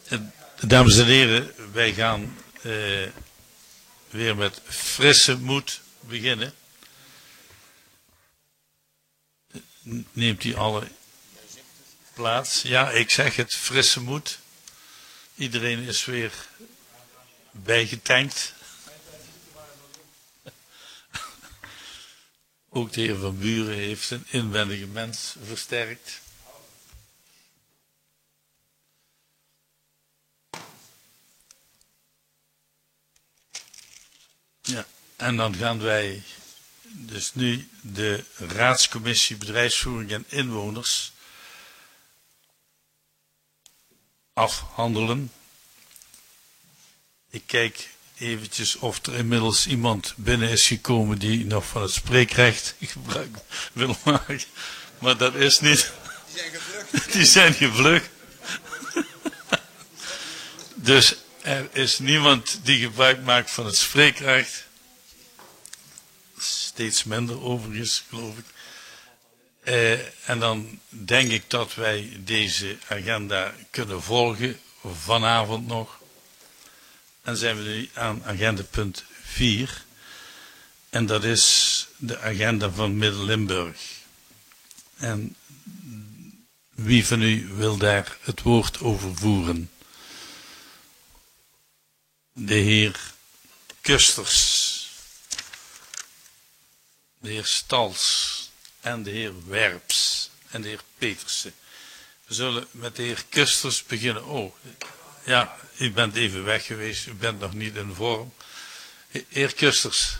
Dames en heren, wij gaan weer met frisse moed beginnen. Neemt u alle plaats? Ja, ik zeg het, frisse moed. Iedereen is weer bijgetankt. Ook de heer Van Buren heeft een inwendige mens versterkt. Ja, en dan gaan wij dus nu de Raadscommissie Bedrijfsvoering en Inwoners afhandelen. Ik kijk eventjes of er inmiddels iemand binnen is gekomen die nog van het spreekrecht gebruik wil maken. Maar dat is niet. Die zijn gevlucht. Die zijn gevlucht. Dus er is niemand die gebruik maakt van het spreekrecht. Steeds minder overigens, geloof ik. En dan denk ik dat wij deze agenda kunnen volgen vanavond nog. En zijn we nu aan agenda punt 4. En dat is de agenda van Midden-Limburg. En wie van u wil daar het woord over voeren? De heer Kusters, de heer Stals en de heer Werps en de heer Petersen. We zullen met de heer Kusters beginnen. Oh, ja, u bent even weg geweest, u bent nog niet in vorm. Heer Kusters.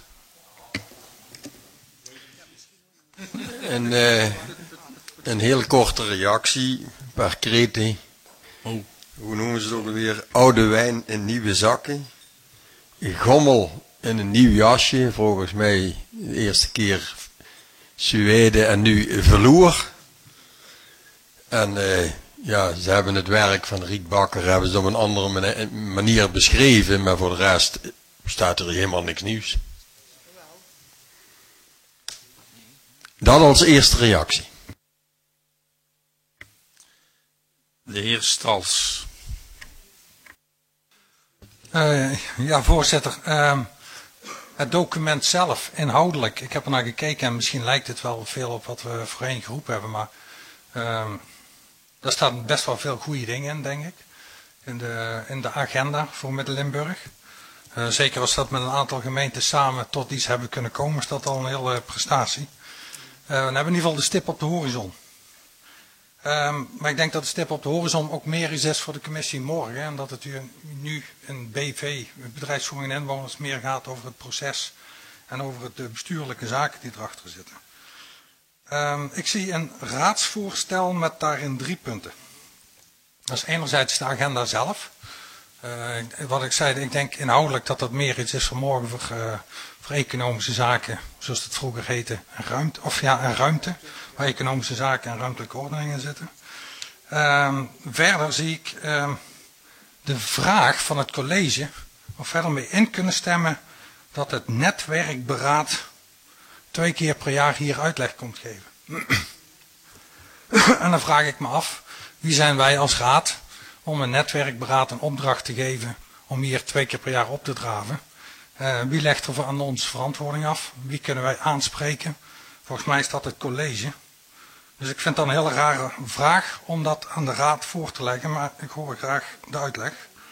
Een heel korte reactie, een paar kreten. Oh. Hoe noemen ze het ook alweer? Oude wijn in nieuwe zakken. Gommel in een nieuw jasje. Volgens mij de eerste keer Zweden en nu velour. En ja, ze hebben het werk van Riek Bakker hebben ze op een andere manier beschreven. Maar voor de rest staat er helemaal niks nieuws. Dat als eerste reactie. De heer Stals. Ja, voorzitter. Het document zelf, inhoudelijk. Ik heb er naar gekeken en misschien lijkt het wel veel op wat we voorheen geroepen hebben. Maar daar staan best wel veel goede dingen in, denk ik. In de agenda voor Midden-Limburg. Zeker als dat met een aantal gemeenten samen tot iets hebben kunnen komen, is dat al een hele prestatie. We hebben in ieder geval de stip op de horizon. Maar ik denk dat de stip op de horizon ook meer is voor de commissie morgen. En dat het nu in BV, bedrijfsvoering en inwoners, meer gaat over het proces. En over de bestuurlijke zaken die erachter zitten. Ik zie een raadsvoorstel met daarin 3 punten. Dat is enerzijds de agenda zelf. Wat ik zei, ik denk inhoudelijk dat dat meer iets is voor morgen voor economische zaken, zoals het vroeger heette, en ruimte, waar economische zaken en ruimtelijke ordeningen zitten. Verder zie ik de vraag van het college of verder mee in kunnen stemmen dat het netwerkberaad 2 keer per jaar hier uitleg komt geven. En dan vraag ik me af, wie zijn wij als raad om een netwerkberaad een opdracht te geven om hier 2 keer per jaar op te draven? Wie legt er aan ons verantwoording af? Wie kunnen wij aanspreken? Volgens mij is dat het college. Dus ik vind dat een hele rare vraag om dat aan de raad voor te leggen, maar ik hoor graag de uitleg.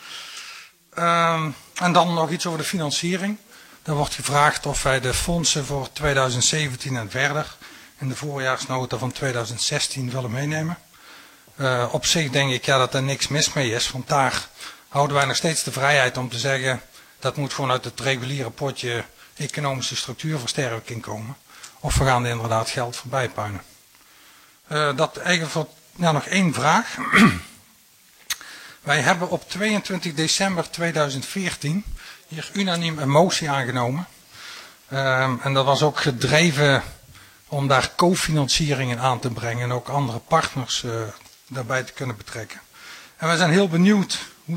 En dan nog iets over de financiering. Er wordt gevraagd of wij de fondsen voor 2017 en verder in de voorjaarsnota van 2016 willen meenemen. Op zich denk ik dat er niks mis mee is, want daar houden wij nog steeds de vrijheid om te zeggen dat moet gewoon uit het reguliere potje economische structuurversterking komen. Of we gaan er inderdaad geld voor bijpuinen. Dat eigenlijk voor nog 1 vraag. Wij hebben op 22 december 2014 hier unaniem een motie aangenomen. En dat was ook gedreven om daar cofinancieringen aan te brengen en ook andere partners daarbij te kunnen betrekken. En wij zijn heel benieuwd hoe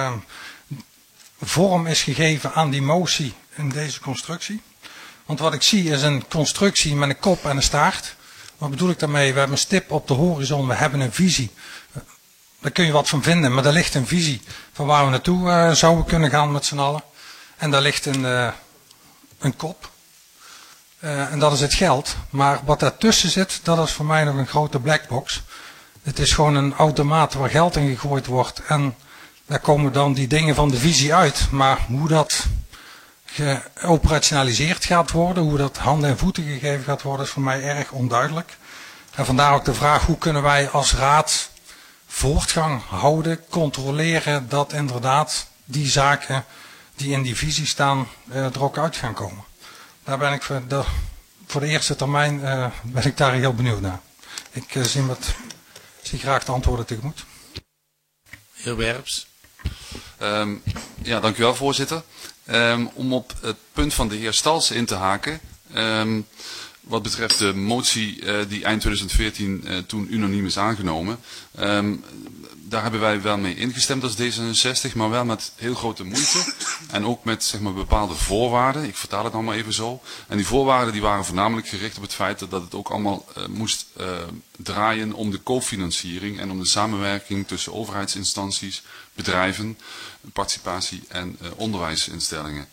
vorm is gegeven aan die motie in deze constructie. Want wat ik zie is een constructie met een kop en een staart. Wat bedoel ik daarmee? We hebben een stip op de horizon, we hebben een visie. daar kun je wat van vinden, maar daar ligt een visie van waar we naartoe zouden kunnen gaan met z'n allen. En daar ligt een kop. En dat is het geld. Maar wat daartussen zit, dat is voor mij nog een grote blackbox. Het is gewoon een automaat waar geld in gegooid wordt. En daar komen dan die dingen van de visie uit. Maar hoe dat geoperationaliseerd gaat worden, hoe dat handen en voeten gegeven gaat worden, is voor mij erg onduidelijk. En vandaar ook de vraag, hoe kunnen wij als raad voortgang houden, controleren dat inderdaad die zaken die in die visie staan er ook uit gaan komen. Daar ben ik voor de eerste termijn ben ik daar heel benieuwd naar. Ik zie graag de antwoorden tegemoet. Heer Werps. Ja, dank u wel, voorzitter. Om op het punt van de heer Stals in te haken. Wat betreft de motie die eind 2014 toen unaniem is aangenomen. Daar hebben wij wel mee ingestemd als D66, maar wel met heel grote moeite. En ook met zeg maar, bepaalde voorwaarden. Ik vertaal het allemaal even zo. En die voorwaarden die waren voornamelijk gericht op het feit dat het ook allemaal moest draaien om de co-financiering en om de samenwerking tussen overheidsinstanties, bedrijven, participatie en onderwijsinstellingen.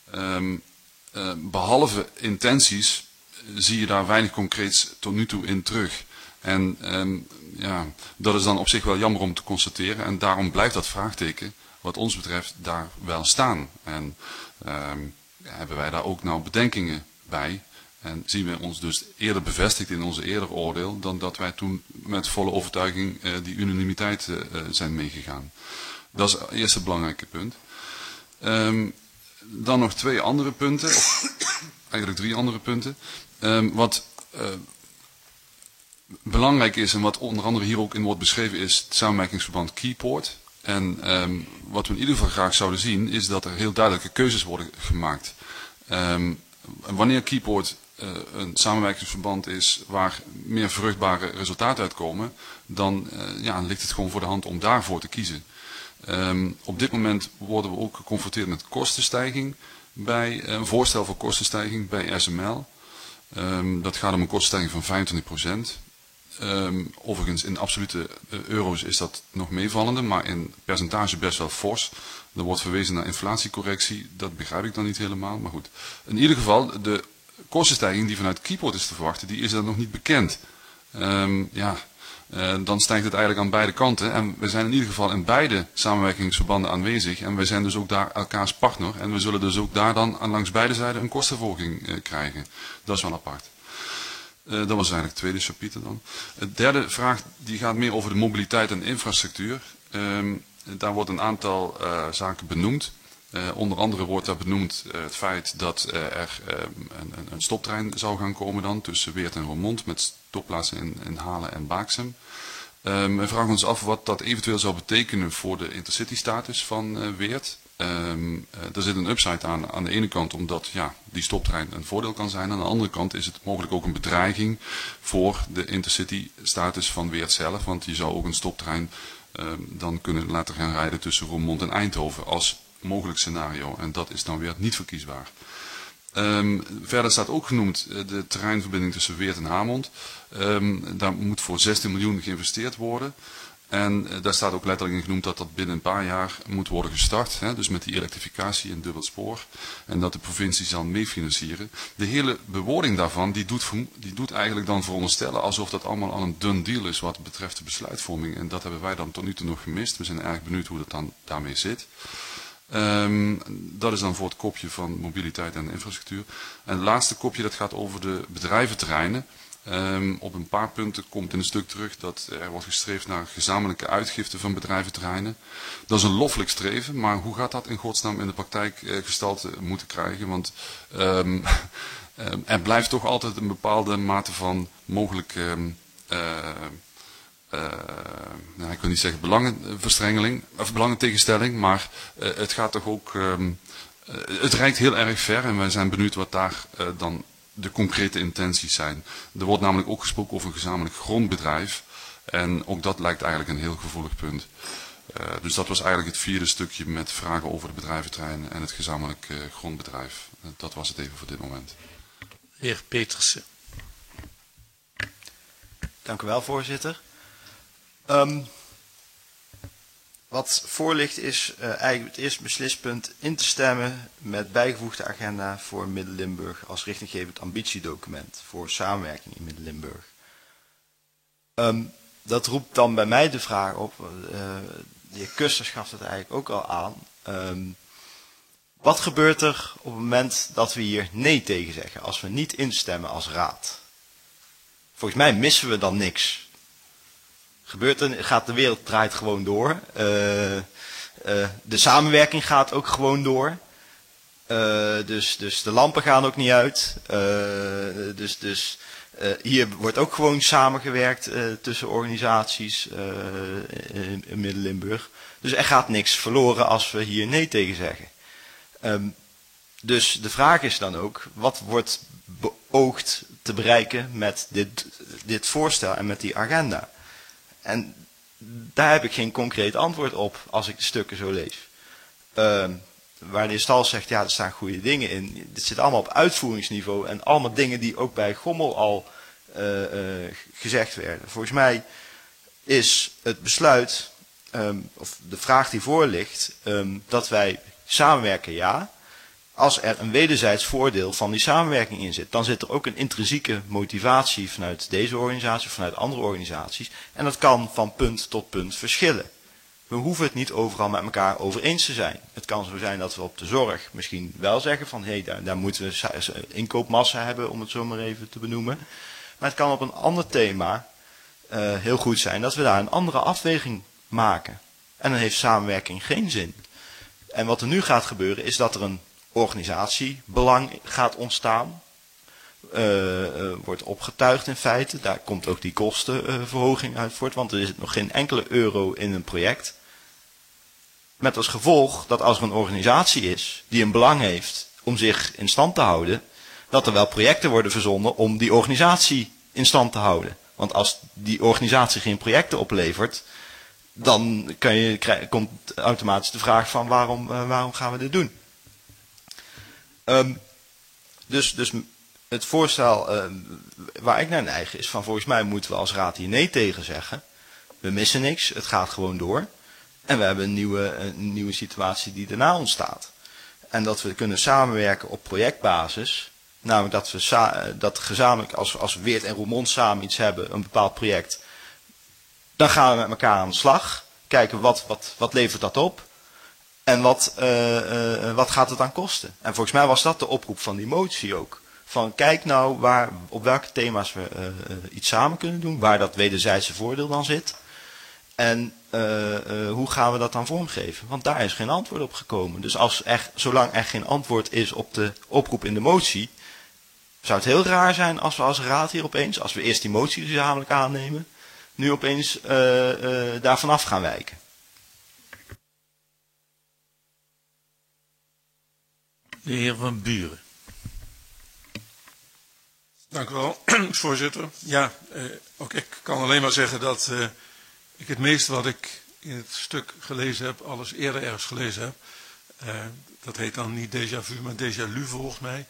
Behalve intenties zie je daar weinig concreets tot nu toe in terug. En ja, dat is dan op zich wel jammer om te constateren. En daarom blijft dat vraagteken, wat ons betreft, daar wel staan. En hebben wij daar ook nou bedenkingen bij. En zien we ons dus eerder bevestigd in onze eerder oordeel, dan dat wij toen met volle overtuiging die unanimiteit zijn meegegaan. Dat is het eerste belangrijke punt. Dan nog twee andere punten, of eigenlijk 3 andere punten. Wat belangrijk is en wat onder andere hier ook in wordt beschreven is het samenwerkingsverband Keyport. En wat we in ieder geval graag zouden zien is dat er heel duidelijke keuzes worden gemaakt. Wanneer Keyport een samenwerkingsverband is waar meer vruchtbare resultaten uitkomen, dan ligt het gewoon voor de hand om daarvoor te kiezen. Op dit moment worden we ook geconfronteerd met kostenstijging bij een voorstel voor kostenstijging bij SML. Dat gaat om een kostenstijging van 25%. Overigens in absolute euro's is dat nog meevallende, maar in percentage best wel fors. Er wordt verwezen naar inflatiecorrectie, dat begrijp ik dan niet helemaal, maar goed. In ieder geval, de kostenstijging die vanuit Keyport is te verwachten, die is dan nog niet bekend. Dan stijgt het eigenlijk aan beide kanten. En we zijn in ieder geval in beide samenwerkingsverbanden aanwezig. En wij zijn dus ook daar elkaars partner. En we zullen dus ook daar dan aan langs beide zijden een kostenverhoging krijgen. Dat is wel apart. Dat was eigenlijk het tweede chapitre dan. De derde vraag die gaat meer over de mobiliteit en infrastructuur. Daar wordt een aantal zaken benoemd. Onder andere wordt daar benoemd het feit dat er een stoptrein zou gaan komen dan tussen Weert en Roermond met stopplaatsen in Halen en Baaksem. We vragen ons af wat dat eventueel zou betekenen voor de intercity-status van Weert. Er zit een upside aan de ene kant omdat die stoptrein een voordeel kan zijn. Aan de andere kant is het mogelijk ook een bedreiging voor de intercity-status van Weert zelf. Want je zou ook een stoptrein dan kunnen laten gaan rijden tussen Roermond en Eindhoven als mogelijk scenario. En dat is dan weer niet verkiesbaar. Verder staat ook genoemd de terreinverbinding tussen Weert en Hamond. Daar moet voor 16 miljoen geïnvesteerd worden. En daar staat ook letterlijk in genoemd dat dat binnen een paar jaar moet worden gestart. Dus met die elektrificatie en dubbel spoor. En dat de provincie zal meefinancieren. De hele bewoording daarvan die doet eigenlijk dan veronderstellen alsof dat allemaal al een done deal is wat betreft de besluitvorming. En dat hebben wij dan tot nu toe nog gemist. We zijn erg benieuwd hoe dat dan daarmee zit. Dat is dan voor het kopje van mobiliteit en infrastructuur. En het laatste kopje dat gaat over de bedrijventerreinen. Op een paar punten komt in een stuk terug dat er wordt gestreefd naar gezamenlijke uitgifte van bedrijventerreinen. Dat is een loffelijk streven, maar hoe gaat dat in godsnaam in de praktijk gestalte moeten krijgen? Want er blijft toch altijd een bepaalde mate van mogelijk ik wil niet zeggen belangenverstrengeling of belangentegenstelling, maar het gaat toch ook, het reikt heel erg ver en wij zijn benieuwd wat daar dan de concrete intenties zijn. Er wordt namelijk ook gesproken over een gezamenlijk grondbedrijf en ook dat lijkt eigenlijk een heel gevoelig punt. Dus dat was eigenlijk het vierde stukje met vragen over de bedrijventerreinen en het gezamenlijk grondbedrijf. Dat was het even voor dit moment. Heer Petersen. Dank u wel, voorzitter. Wat voor ligt is eigenlijk het eerste beslispunt in te stemmen met bijgevoegde agenda voor Midden-Limburg als richtinggevend ambitiedocument voor samenwerking in Midden-Limburg. Dat roept dan bij mij de vraag op, de heer Kusters gaf het eigenlijk ook al aan. Wat gebeurt er op het moment dat we hier nee tegen zeggen, als we niet instemmen als raad? Volgens mij missen we dan niks. Gaat de wereld draait gewoon door. De samenwerking gaat ook gewoon door. Dus de lampen gaan ook niet uit. Hier wordt ook gewoon samengewerkt tussen organisaties in Midden-Limburg. Dus er gaat niks verloren als we hier nee tegen zeggen. Dus de vraag is dan ook, wat wordt beoogd te bereiken met dit voorstel en met die agenda? En daar heb ik geen concreet antwoord op als ik de stukken zo lees. Waar de heer Stal zegt, ja, er staan goede dingen in. Dit zit allemaal op uitvoeringsniveau en allemaal dingen die ook bij Gommel al gezegd werden. Volgens mij is het besluit, of de vraag die voor ligt, dat wij samenwerken, ja. Als er een wederzijds voordeel van die samenwerking in zit, dan zit er ook een intrinsieke motivatie vanuit deze organisatie of vanuit andere organisaties. En dat kan van punt tot punt verschillen. We hoeven het niet overal met elkaar over eens te zijn. Het kan zo zijn dat we op de zorg misschien wel zeggen van daar moeten we inkoopmassa hebben, om het zo maar even te benoemen. Maar het kan op een ander thema heel goed zijn dat we daar een andere afweging maken. En dan heeft samenwerking geen zin. En wat er nu gaat gebeuren is dat er een organisatiebelang gaat ontstaan. Wordt opgetuigd in feite. Daar komt ook die kostenverhoging uit voort. Want er zit nog geen enkele euro in een project. Met als gevolg dat als er een organisatie is die een belang heeft om zich in stand te houden, dat er wel projecten worden verzonnen om die organisatie in stand te houden. Want als die organisatie geen projecten oplevert, dan komt automatisch de vraag van waarom gaan we dit doen? Dus het voorstel waar ik naar neig is van volgens mij moeten we als raad hier nee tegen zeggen. We missen niks, het gaat gewoon door. En we hebben een nieuwe situatie die daarna ontstaat. En dat we kunnen samenwerken op projectbasis. Namelijk dat gezamenlijk als Weert en Roermond samen iets hebben, een bepaald project. Dan gaan we met elkaar aan de slag. Kijken wat levert dat op. En wat gaat het dan kosten? En volgens mij was dat de oproep van die motie ook. Van kijk nou op welke thema's we iets samen kunnen doen. Waar dat wederzijdse voordeel dan zit. En hoe gaan we dat dan vormgeven? Want daar is geen antwoord op gekomen. Dus zolang er geen antwoord is op de oproep in de motie, zou het heel raar zijn als we als raad hier opeens, als we eerst die motie gezamenlijk aannemen, nu opeens daar vanaf gaan wijken. De heer Van Buren. Dank u wel, voorzitter. Ja, ook ik kan alleen maar zeggen dat ik het meeste wat ik in het stuk gelezen heb, alles eerder ergens gelezen heb. Dat heet dan niet déjà vu, maar déjà lu volgens mij.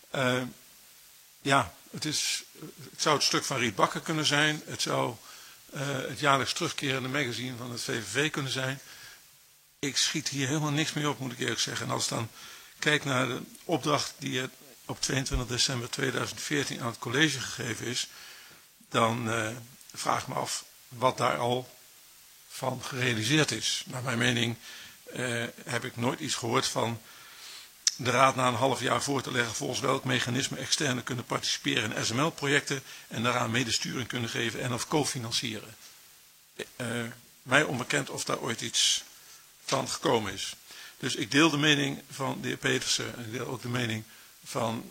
Ja, het zou het stuk van Riet Bakker kunnen zijn. Het zou het jaarlijks terugkerende magazine van het VVV kunnen zijn. Ik schiet hier helemaal niks mee op, moet ik eerlijk zeggen. En als ik dan kijk naar de opdracht die op 22 december 2014 aan het college gegeven is, dan vraag ik me af wat daar al van gerealiseerd is. Naar mijn mening heb ik nooit iets gehoord van de raad na een half jaar voor te leggen volgens welk mechanisme externen kunnen participeren in SML-projecten en daaraan medesturing kunnen geven en of cofinancieren. Mij onbekend of daar ooit iets van gekomen is. Dus ik deel de mening van de heer Petersen en ik deel ook de mening van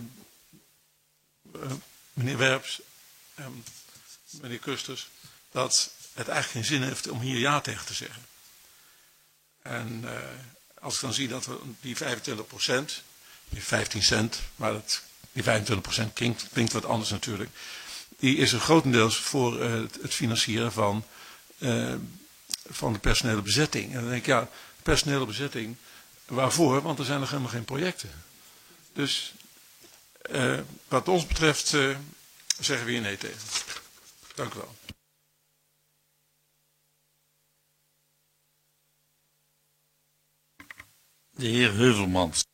meneer Werps en meneer Kusters, dat het eigenlijk geen zin heeft om hier ja tegen te zeggen. En als ik dan zie dat we die 25%, die 15 cent, maar die 25% klinkt wat anders natuurlijk, die is er grotendeels voor het financieren van de personele bezetting. En dan denk ik, ja, personele bezetting, waarvoor? Want er zijn nog helemaal geen projecten. Dus wat ons betreft zeggen we hier nee tegen. Dank u wel. De heer Heuvelmans.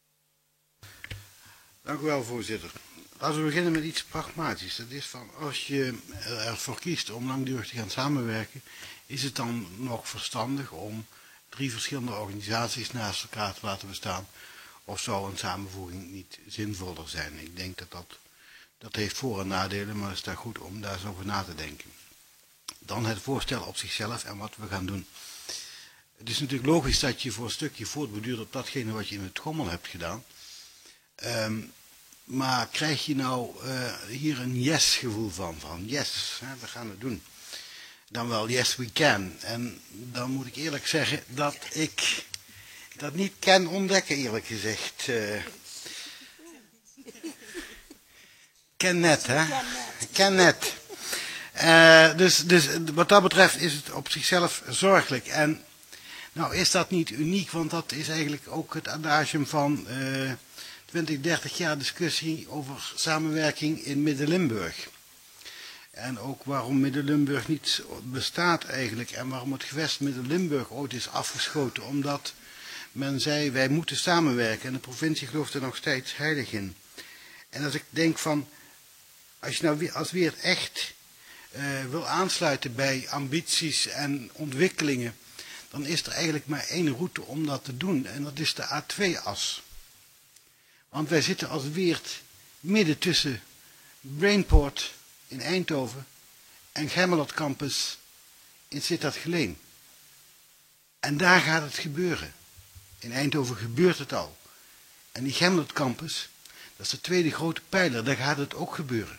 Dank u wel, voorzitter. Laten we beginnen met iets pragmatisch. Dat is van, als je ervoor kiest om langdurig te gaan samenwerken, is het dan nog verstandig om 3 verschillende organisaties naast elkaar te laten bestaan? Of zou een samenvoeging niet zinvoller zijn? Ik denk dat heeft voor- en nadelen, maar het is daar goed om daar eens over na te denken. Dan het voorstel op zichzelf en wat we gaan doen. Het is natuurlijk logisch dat je voor een stukje voortborduurt op datgene wat je in het Gommel hebt gedaan. Maar krijg je nou hier een yes-gevoel van yes, hè, we gaan het doen. Dan wel yes we can. En dan moet ik eerlijk zeggen dat ik dat niet kan ontdekken, eerlijk gezegd. Ken net, hè? Ken net. Dus wat dat betreft is het op zichzelf zorgelijk. En nou is dat niet uniek, want dat is eigenlijk ook het adagium van 20, 30 jaar discussie over samenwerking in Midden-Limburg. En ook waarom Midden-Limburg niet bestaat eigenlijk en waarom het gewest Midden-Limburg ooit is afgeschoten. Omdat men zei wij moeten samenwerken en de provincie gelooft er nog steeds heilig in. En als ik denk van, als je nou als Weert echt wil aansluiten bij ambities en ontwikkelingen, dan is er eigenlijk maar 1 route om dat te doen en dat is de A2-as. Want wij zitten als Weert midden tussen Brainport in Eindhoven en Gemmelot Campus in Sittard-Geleen. En daar gaat het gebeuren. In Eindhoven gebeurt het al. En die Gemmelot Campus, dat is de tweede grote pijler, daar gaat het ook gebeuren.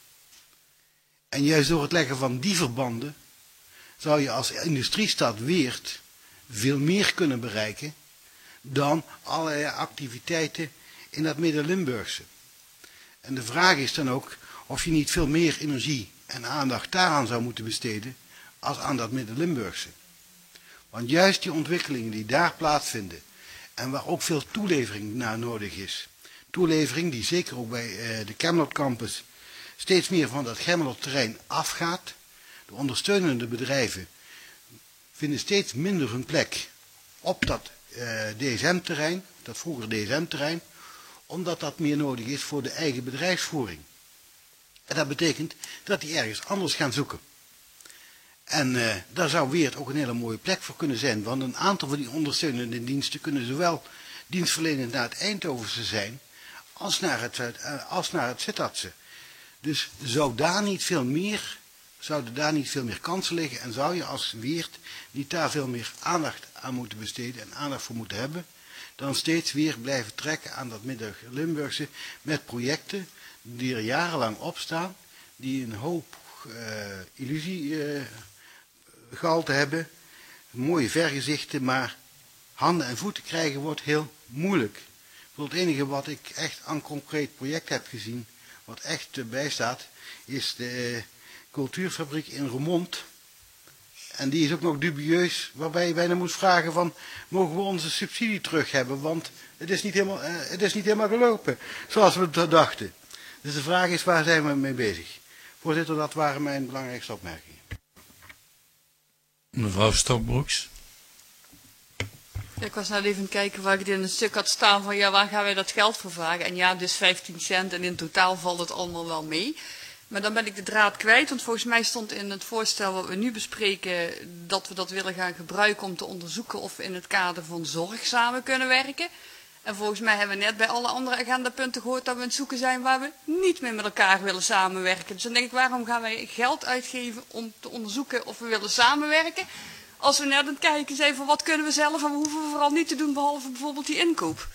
En juist door het leggen van die verbanden zou je als industriestad Weert veel meer kunnen bereiken dan allerlei activiteiten in dat Midden-Limburgse. En de vraag is dan ook of je niet veel meer energie en aandacht daaraan zou moeten besteden als aan dat Midden-Limburgse. Want juist die ontwikkelingen die daar plaatsvinden en waar ook veel toelevering naar nodig is, toelevering die zeker ook bij de Gemmelot Campus steeds meer van dat Gemmelot terrein afgaat, de ondersteunende bedrijven vinden steeds minder hun plek op dat DSM-terrein, dat vroeger DSM-terrein, omdat dat meer nodig is voor de eigen bedrijfsvoering. En dat betekent dat die ergens anders gaan zoeken. En daar zou Weert ook een hele mooie plek voor kunnen zijn, want een aantal van die ondersteunende diensten kunnen zowel dienstverlenend naar het Eindhovense zijn, als naar het Sittardse. Dus zouden daar niet veel meer kansen liggen en zou je als Weert niet daar veel meer aandacht aan moeten besteden en aandacht voor moeten hebben, dan steeds weer blijven trekken aan dat Midden-Limburgse met projecten die er jarenlang op staan, die een hoop illusiegehalte hebben, mooie vergezichten, maar handen en voeten krijgen wordt heel moeilijk. Het enige wat ik echt aan concreet project heb gezien, wat echt bijstaat, is de cultuurfabriek in Roermond. En die is ook nog dubieus, waarbij je bijna moet vragen van, mogen we onze subsidie terug hebben? Want het is niet helemaal gelopen, zoals we het dachten. Dus de vraag is, waar zijn we mee bezig? Voorzitter, dat waren mijn belangrijkste opmerkingen. Mevrouw Stokbroeks. Ja, ik was net even kijken waar ik in een stuk had staan van ja, waar gaan wij dat geld voor vragen? En ja, dus 15 cent en in totaal valt het allemaal wel mee. Maar dan ben ik de draad kwijt, want volgens mij stond in het voorstel wat we nu bespreken dat we dat willen gaan gebruiken om te onderzoeken of we in het kader van zorg samen kunnen werken. En volgens mij hebben we net bij alle andere agendapunten gehoord dat we aan het zoeken zijn waar we niet meer met elkaar willen samenwerken. Dus dan denk ik, waarom gaan wij geld uitgeven om te onderzoeken of we willen samenwerken? Als we net aan het kijken zijn van wat kunnen we zelf en we hoeven we vooral niet te doen behalve bijvoorbeeld die inkoop.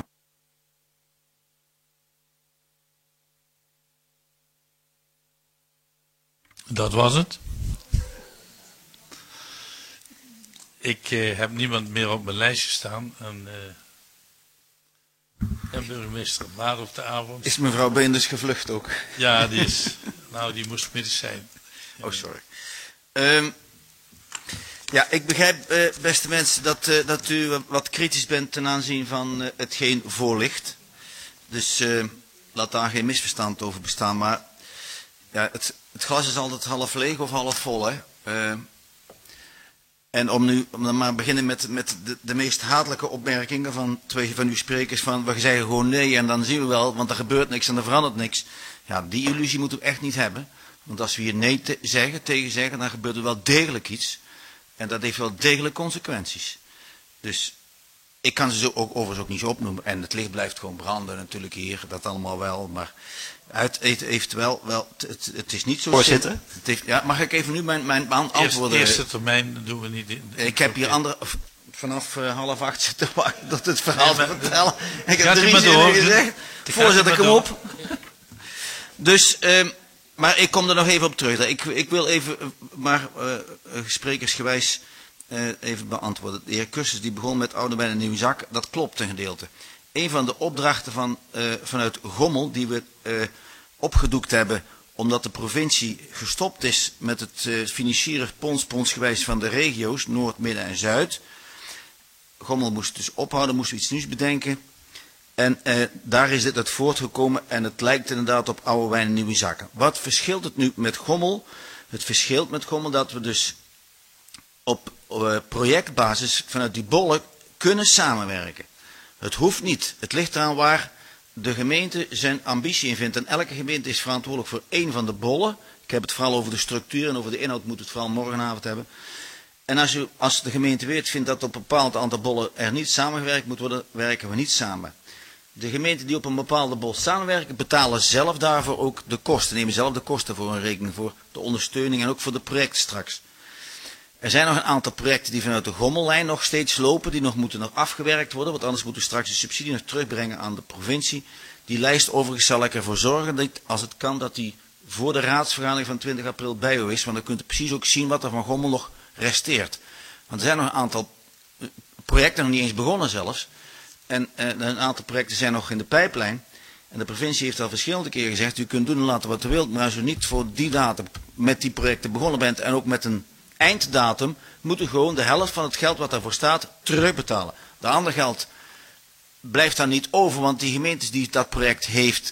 Dat was het. Ik heb niemand meer op mijn lijstje staan. En burgemeester laat op de avond. Is mevrouw Beenders gevlucht ook? Ja, die moest middags zijn. Oh, sorry. Ja, ik begrijp, beste mensen, dat u wat kritisch bent ten aanzien van hetgeen voor ligt. Dus laat daar geen misverstand over bestaan. Maar ja, het glas is altijd half leeg of half vol, hè. En om dan maar beginnen met de meest hatelijke opmerkingen van 2 van uw sprekers van we zeggen gewoon nee en dan zien we wel, want er gebeurt niks en er verandert niks. Ja, die illusie moeten we echt niet hebben. Want als we hier nee tegen zeggen, dan gebeurt er wel degelijk iets. En dat heeft wel degelijk consequenties. Dus ik kan ze ook overigens ook niet zo opnoemen. En het licht blijft gewoon branden natuurlijk hier, dat allemaal wel. Maar het heeft wel het is niet zo... Voorzitter? Ja, mag ik even nu mijn antwoorden... Eerste termijn doen we niet in. Ik heb hier vanaf 7:30 zitten wachten tot het verhaal te vertellen. Ik heb 3 maar zinnen door. gezegd. Voorzitter, kom op. Dus, maar ik kom er nog even op terug. Ik wil even, maar sprekersgewijs even beantwoorden. De heer Kussens die begon met oude wijn en nieuwe zak. Dat klopt een gedeelte. Een van de opdrachten vanuit Gommel die we opgedoekt hebben, omdat de provincie gestopt is met het financieren ponsgewijs van de regio's, Noord, Midden en Zuid. Gommel moest dus ophouden, moesten we iets nieuws bedenken. En daar is dit uit voortgekomen en het lijkt inderdaad op oude wijn en nieuwe zakken. Wat verschilt het nu met Gommel? Het verschilt met Gommel dat we dus op projectbasis vanuit die bollen kunnen samenwerken. Het hoeft niet. Het ligt eraan waar de gemeente zijn ambitie in vindt. En elke gemeente is verantwoordelijk voor 1 van de bollen. Ik heb het vooral over de structuur en over de inhoud moet het vooral morgenavond hebben. En als de gemeente weet vindt dat op een bepaald aantal bollen er niet samengewerkt moet worden, werken we niet samen. De gemeenten die op een bepaalde bol samenwerken, betalen zelf daarvoor ook de kosten. Nemen zelf de kosten voor hun rekening, voor de ondersteuning en ook voor de projecten straks. Er zijn nog een aantal projecten die vanuit de Gommellijn nog steeds lopen, die moeten afgewerkt worden, want anders moeten we straks de subsidie nog terugbrengen aan de provincie. Die lijst overigens zal ik ervoor zorgen, dat, als het kan, dat die voor de raadsvergadering van 20 april bij u is, want dan kunt u precies ook zien wat er van Gommel nog resteert. Want er zijn nog een aantal projecten nog niet eens begonnen zelfs. En een aantal projecten zijn nog in de pijplijn. En de provincie heeft al verschillende keren gezegd, u kunt doen en laten wat u wilt, maar als u niet voor die datum met die projecten begonnen bent en ook met een einddatum, moet u gewoon de helft van het geld wat daarvoor staat terugbetalen. De andere geld blijft dan niet over, want die gemeentes die dat project heeft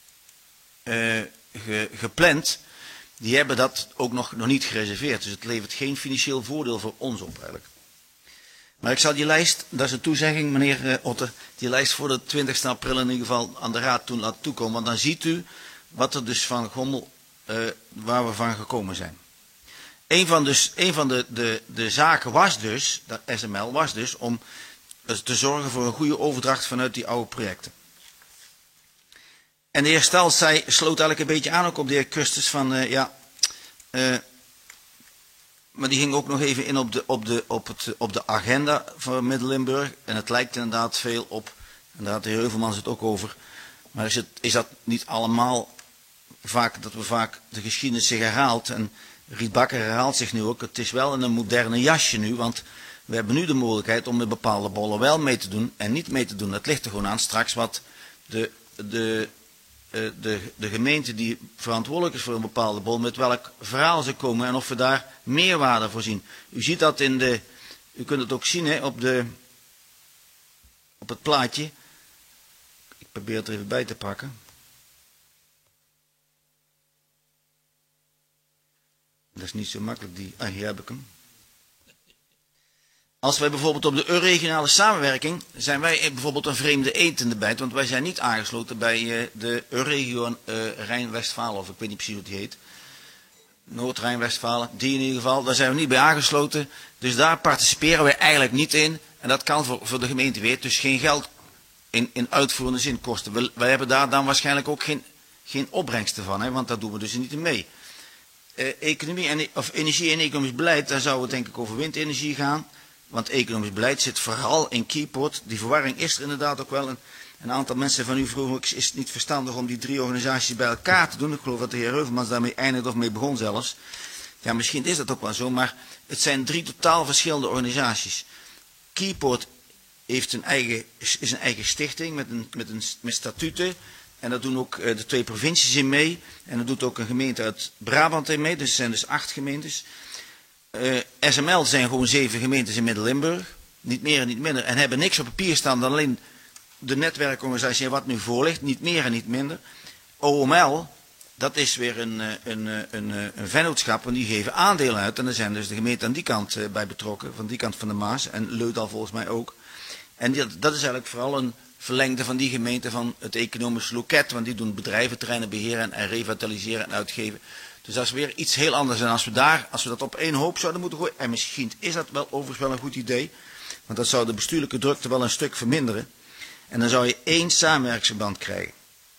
gepland, die hebben dat ook nog niet gereserveerd. Dus het levert geen financieel voordeel voor ons op eigenlijk. Maar ik zal die lijst, dat is een toezegging meneer Otter, die lijst voor de 20 april in ieder geval aan de raad laten toekomen. Want dan ziet u wat er dus van Gommel, waar we van gekomen zijn. Een van de zaken was dus, dat SML was dus, om te zorgen voor een goede overdracht vanuit die oude projecten. En de heer Stals sloot eigenlijk een beetje aan ook op de heer Kustes van, maar die ging ook nog even in op de agenda van Midden-Limburg. En het lijkt inderdaad veel op, en daar had de heer Heuvelmans het ook over, maar is dat niet allemaal dat we vaak de geschiedenis zich herhaalt. En Riet Bakker herhaalt zich nu ook. Het is wel in een moderne jasje nu, want we hebben nu de mogelijkheid om met bepaalde bollen wel mee te doen en niet mee te doen. Het ligt er gewoon aan straks wat de gemeente die verantwoordelijk is voor een bepaalde bol, met welk verhaal ze komen en of we daar meerwaarde voor zien. U ziet dat u kunt het ook zien hè, op het plaatje. Ik probeer het er even bij te pakken. Dat is niet zo makkelijk, hier heb ik hem. Als wij bijvoorbeeld op de regionale samenwerking, zijn wij bijvoorbeeld een vreemde eend in de bijt, want wij zijn niet aangesloten bij de regio Rijn-Westfalen, of ik weet niet precies hoe die heet. Noord-Rijn-Westfalen, die in ieder geval, daar zijn we niet bij aangesloten. Dus daar participeren wij eigenlijk niet in. En dat kan voor de gemeente weer, dus geen geld in uitvoerende zin kosten. Wij hebben daar dan waarschijnlijk ook geen opbrengsten van, hè, want daar doen we dus niet in mee. Energie en economisch beleid, daar zou het denk ik over windenergie gaan. Want economisch beleid zit vooral in Keyport. Die verwarring is er inderdaad ook wel. Een aantal mensen van u vroegen, is het niet verstandig om die 3 organisaties bij elkaar te doen? Ik geloof dat de heer Heuvelmans daarmee eindigde of mee begon zelfs. Ja, misschien is dat ook wel zo, maar het zijn 3 totaal verschillende organisaties. Keyport heeft is een eigen stichting met statuten. En daar doen ook de 2 provincies in mee. En er doet ook een gemeente uit Brabant in mee. Dus het zijn dus 8 gemeentes. SML zijn gewoon 7 gemeentes in Midden-Limburg. Niet meer en niet minder. En hebben niks op papier staan dan alleen de netwerkorganisatie en wat nu voor ligt. Niet meer en niet minder. OML, dat is weer een vennootschap, en die geven aandelen uit. En er zijn dus de gemeenten aan die kant bij betrokken, van die kant van de Maas. En Leudal volgens mij ook. En dat is eigenlijk vooral een verlengde van die gemeente van het economisch loket. Want die doen bedrijventerreinen beheren en revitaliseren en uitgeven. Dus dat is weer iets heel anders. En als we dat op één hoop zouden moeten gooien. En misschien is dat wel overigens wel een goed idee. Want dat zou de bestuurlijke drukte wel een stuk verminderen. En dan zou je 1 samenwerkingsverband krijgen.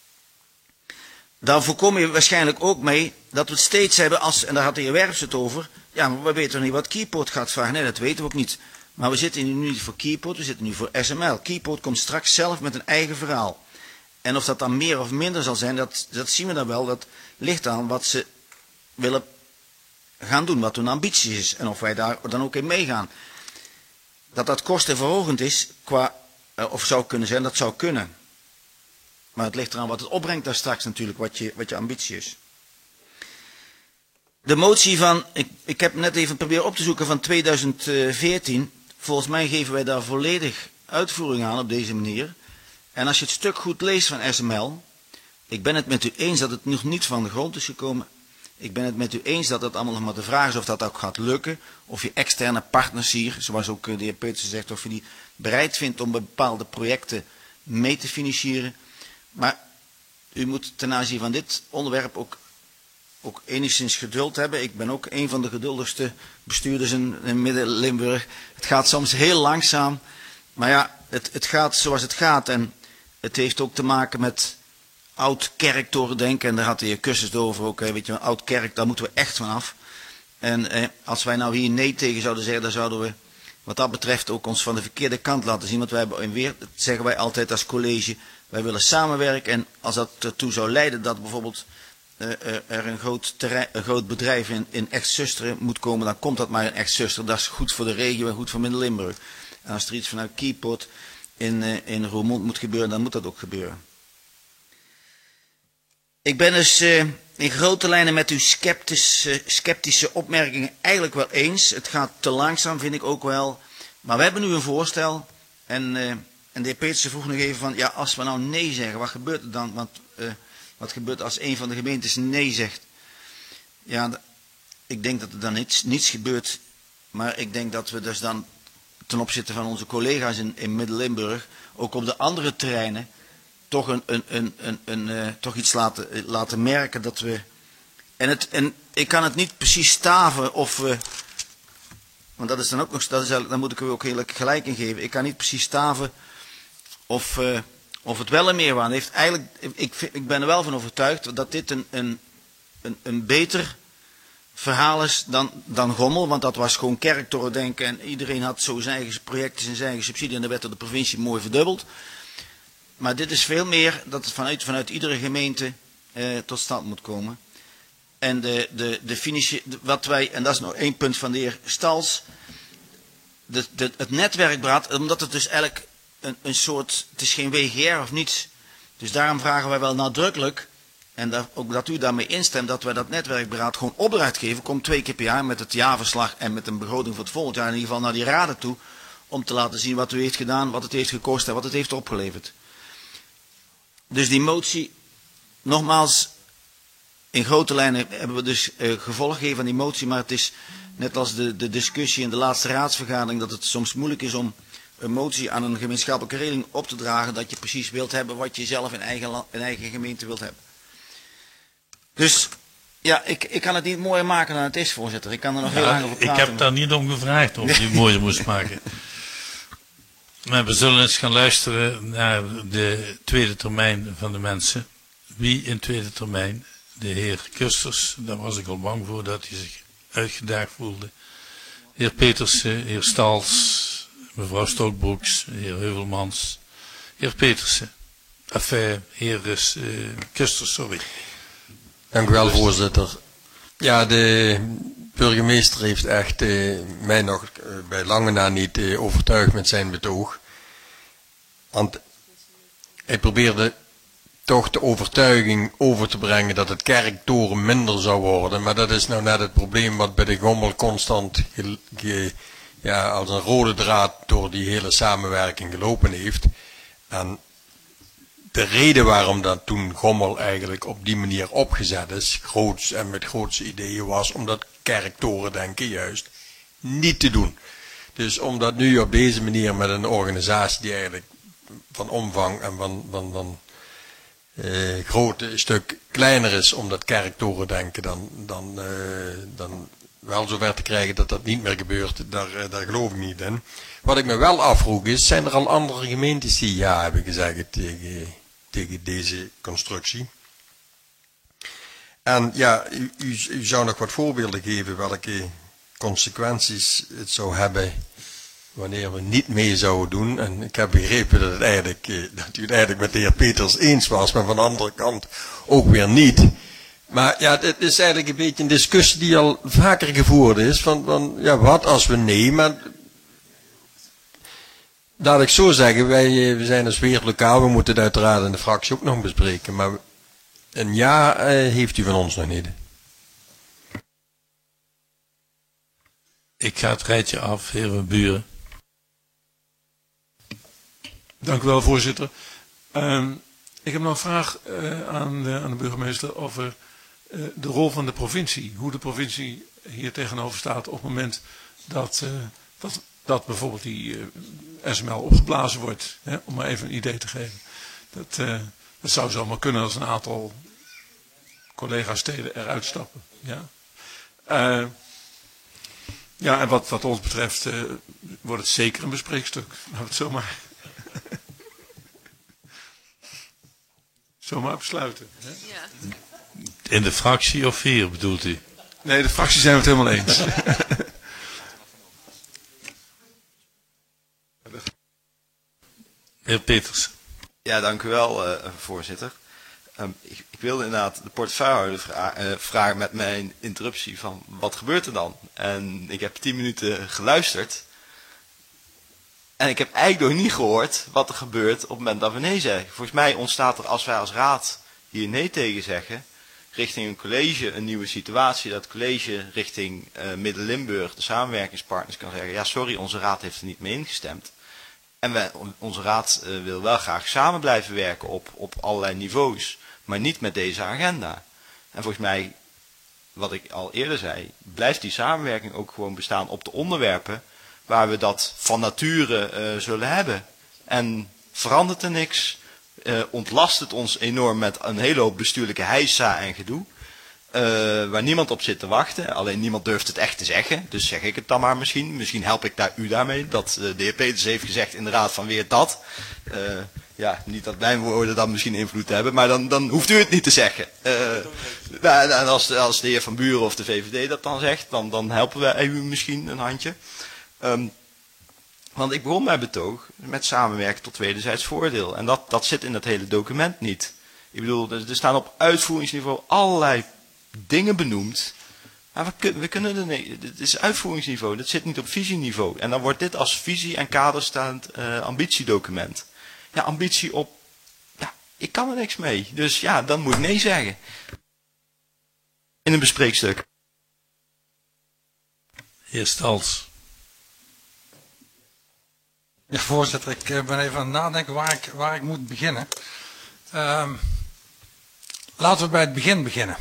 Daar voorkom je waarschijnlijk ook mee dat we het steeds hebben en daar had de heer Werfs het over. Ja, maar we weten nog niet wat Keyport gaat vragen. Nee, dat weten we ook niet. Maar we zitten nu niet voor Keyport, we zitten nu voor SML. Keyport komt straks zelf met een eigen verhaal. En of dat dan meer of minder zal zijn, dat zien we dan wel. Dat ligt aan wat ze willen gaan doen, wat hun ambitie is. En of wij daar dan ook in meegaan. Dat kostenverhogend is, of zou kunnen zijn, dat zou kunnen. Maar het ligt eraan wat het opbrengt daar straks natuurlijk, wat je ambitie is. De motie van, ik heb net even proberen op te zoeken van 2014. Volgens mij geven wij daar volledig uitvoering aan op deze manier. En als je het stuk goed leest van SML, ik ben het met u eens dat het nog niet van de grond is gekomen. Ik ben het met u eens dat het allemaal nog maar de vraag is of dat ook gaat lukken. Of je externe partners hier, zoals ook de heer Petersen zegt, of je die bereid vindt om bepaalde projecten mee te financieren. Maar u moet ten aanzien van dit onderwerp ook enigszins geduld hebben. Ik ben ook een van de geduldigste bestuurders in Midden-Limburg. Het gaat soms heel langzaam. Maar ja, het gaat zoals het gaat. En het heeft ook te maken met oud kerktorendenken. En daar had de heer Kussens over ook. Weet je, een oud kerk, daar moeten we echt van af. En als wij nou hier nee tegen zouden zeggen, dan zouden we wat dat betreft ook ons van de verkeerde kant laten zien. Want wij hebben weer, dat zeggen wij altijd als college, wij willen samenwerken. En als dat ertoe zou leiden dat bijvoorbeeld er een groot bedrijf in Echt-Susteren moet komen, dan komt dat maar in Echt-Susteren. Dat is goed voor de regio en goed voor Midden-Limburg. En als er iets vanuit Keyport in Roermond moet gebeuren, dan moet dat ook gebeuren. Ik ben dus in grote lijnen met uw sceptische opmerkingen eigenlijk wel eens. Het gaat te langzaam, vind ik ook wel. Maar we hebben nu een voorstel. En de heer Petersen vroeg nog even van, ja, als we nou nee zeggen, wat gebeurt er dan? Want wat gebeurt als een van de gemeentes nee zegt? Ja, ik denk dat er dan niets gebeurt. Maar ik denk dat we dus dan ten opzichte van onze collega's in Midden-Limburg, ook op de andere terreinen, toch toch iets laten merken dat we. En ik kan het niet precies staven of we. Want dat is dan ook nog. Daar moet ik u ook heel gelijk in geven. Ik kan niet precies staven of het wel een meerwaarde heeft. Eigenlijk, ik ben er wel van overtuigd dat dit een beter verhaal is dan Gommel. Want dat was gewoon kerktorendenken. En iedereen had zo zijn eigen projecten en zijn eigen subsidie. En dat werd door de provincie mooi verdubbeld. Maar dit is veel meer dat het vanuit iedere gemeente tot stand moet komen. En de financiële, wat wij, en dat is nog één punt van de heer Stals, het netwerkberaad, omdat het dus eigenlijk een soort, het is geen WGR of niets. Dus daarom vragen wij wel nadrukkelijk, en ook dat u daarmee instemt, dat wij dat netwerkberaad gewoon opdracht geven, komt 2 keer per jaar met het jaarverslag en met een begroting voor het volgend jaar in ieder geval naar die raden toe, om te laten zien wat u heeft gedaan, wat het heeft gekost en wat het heeft opgeleverd. Dus die motie, nogmaals, in grote lijnen hebben we dus gevolg gegeven aan die motie, maar het is net als de discussie in de laatste raadsvergadering, dat het soms moeilijk is om een motie aan een gemeenschappelijke regeling op te dragen, dat je precies wilt hebben wat je zelf in eigen gemeente wilt hebben. Dus ja, ik kan het niet mooier maken dan het is, voorzitter. Ik kan er nog heel lang over praten. Ik heb daar niet om gevraagd of die mooier moest maken. Maar we zullen eens gaan luisteren naar de tweede termijn van de mensen. Wie in tweede termijn? De heer Kusters, daar was ik al bang voor dat hij zich uitgedaagd voelde. Heer Petersen, heer Stals, mevrouw Stokbroeks, heer Heuvelmans, heer Petersen. Heer Kusters, sorry. Dank u wel, voorzitter. Ja, de burgemeester heeft echt mij nog bij lange na niet overtuigd met zijn betoog. Want hij probeerde toch de overtuiging over te brengen dat het kerktoren minder zou worden. Maar dat is nou net het probleem wat bij de Gommel constant als een rode draad door die hele samenwerking gelopen heeft. En de reden waarom dat toen Gommel eigenlijk op die manier opgezet is, groots en met grootse ideeën, was om dat kerktorendenken juist niet te doen. Dus om dat nu op deze manier met een organisatie die eigenlijk van omvang en van grootte een stuk kleiner is, om dat kerktorendenken dan wel zover te krijgen dat dat niet meer gebeurt, daar geloof ik niet in. Wat ik me wel afvroeg is, zijn er al andere gemeentes die ja hebben gezegd tegen deze constructie? En ja, u zou nog wat voorbeelden geven welke consequenties het zou hebben wanneer we niet mee zouden doen. En ik heb begrepen dat u het eigenlijk met de heer Peters eens was, maar van de andere kant ook weer niet. Maar ja, het is eigenlijk een beetje een discussie die al vaker gevoerd is, van ja, wat als we nee, maar laat ik zo zeggen, we zijn dus weer lokaal, we moeten het uiteraard in de fractie ook nog bespreken, maar een ja heeft u van ons nog niet. Ik ga het rijtje af, heer Van Buren. Dank u wel, voorzitter. Ik heb nog een vraag aan de burgemeester over de rol van de provincie. Hoe de provincie hier tegenover staat op het moment dat bijvoorbeeld die SML opgeblazen wordt. Hè, om maar even een idee te geven. Dat zou zomaar kunnen als een aantal collega-steden eruit stappen. Ja. Ja, en wat ons betreft wordt het zeker een bespreekstuk. Laten we het zomaar besluiten. Hè? Ja. In de fractie of hier bedoelt u? Nee, de fractie zijn we het helemaal eens. Heer Peters. Ja, dank u wel, voorzitter. Ik wilde inderdaad de portefeuillehouder vragen met mijn interruptie van wat gebeurt er dan? En ik heb 10 minuten geluisterd. En ik heb eigenlijk nog niet gehoord wat er gebeurt op het moment dat we nee zeggen. Volgens mij ontstaat er, als wij als raad hier nee tegen zeggen, richting een college een nieuwe situatie. Dat het college richting Midden-Limburg, de samenwerkingspartners, kan zeggen, ja sorry, onze raad heeft er niet mee ingestemd. En onze raad wil wel graag samen blijven werken op allerlei niveaus, maar niet met deze agenda. En volgens mij, wat ik al eerder zei, blijft die samenwerking ook gewoon bestaan op de onderwerpen waar we dat van nature zullen hebben. En verandert er niks, ontlast het ons enorm met een hele hoop bestuurlijke heisa en gedoe, waar niemand op zit te wachten. Alleen niemand durft het echt te zeggen, dus zeg ik het dan maar misschien. Misschien help ik u daarmee, dat de heer Peters heeft gezegd in de raad van weer dat. Ja, niet dat mijn woorden dan misschien invloed hebben, maar dan hoeft u het niet te zeggen. En als de heer Van Buren of de VVD dat dan zegt, dan helpen wij u misschien een handje. Want ik begon mijn betoog met samenwerken tot wederzijds voordeel. En dat zit in het hele document niet. Ik bedoel, er staan op uitvoeringsniveau allerlei dingen benoemd. Maar we kunnen er niet. Dit is uitvoeringsniveau, dat zit niet op visieniveau. En dan wordt dit als visie en kaderstaand ambitiedocument. Ja, ambitie op, ja, ik kan er niks mee. Dus ja, dan moet ik nee zeggen. In een bespreekstuk. Heer Stals. Ja, voorzitter, ik ben even aan het nadenken waar ik moet beginnen. Laten we bij het begin beginnen.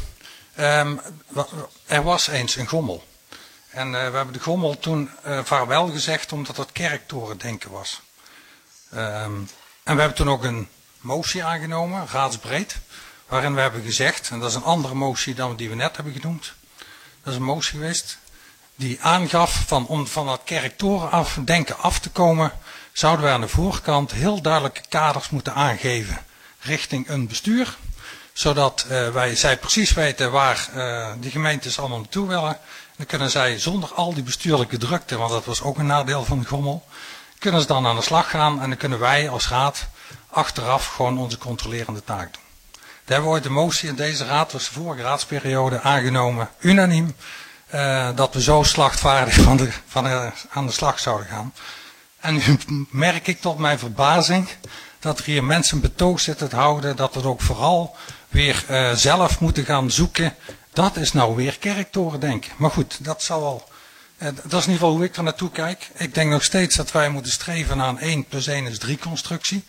Er was eens een Gommel. En we hebben de Gommel toen vaarwel gezegd omdat het kerktorendenken was. En we hebben toen ook een motie aangenomen, raadsbreed, waarin we hebben gezegd, en dat is een andere motie dan die we net hebben genoemd. Dat is een motie geweest die aangaf om van dat kerktorendenken af te komen, zouden we aan de voorkant heel duidelijke kaders moeten aangeven richting een bestuur, zodat zij precies weten waar die gemeentes allemaal naartoe willen. Dan kunnen zij zonder al die bestuurlijke drukte, want dat was ook een nadeel van de Gommel, kunnen ze dan aan de slag gaan en dan kunnen wij als raad achteraf gewoon onze controlerende taak doen. Daar hebben we ooit de motie in deze raad, was de vorige raadsperiode, aangenomen, unaniem, dat we zo slachtvaardig aan de slag zouden gaan. En nu merk ik tot mijn verbazing dat er hier mensen betoog zitten te houden, dat we ook vooral weer zelf moeten gaan zoeken. Dat is nou weer kerktorendenken. Maar goed, dat zal wel. Dat is in ieder geval hoe ik er naartoe kijk. Ik denk nog steeds dat wij moeten streven naar een 1 + 1 = 3 constructie.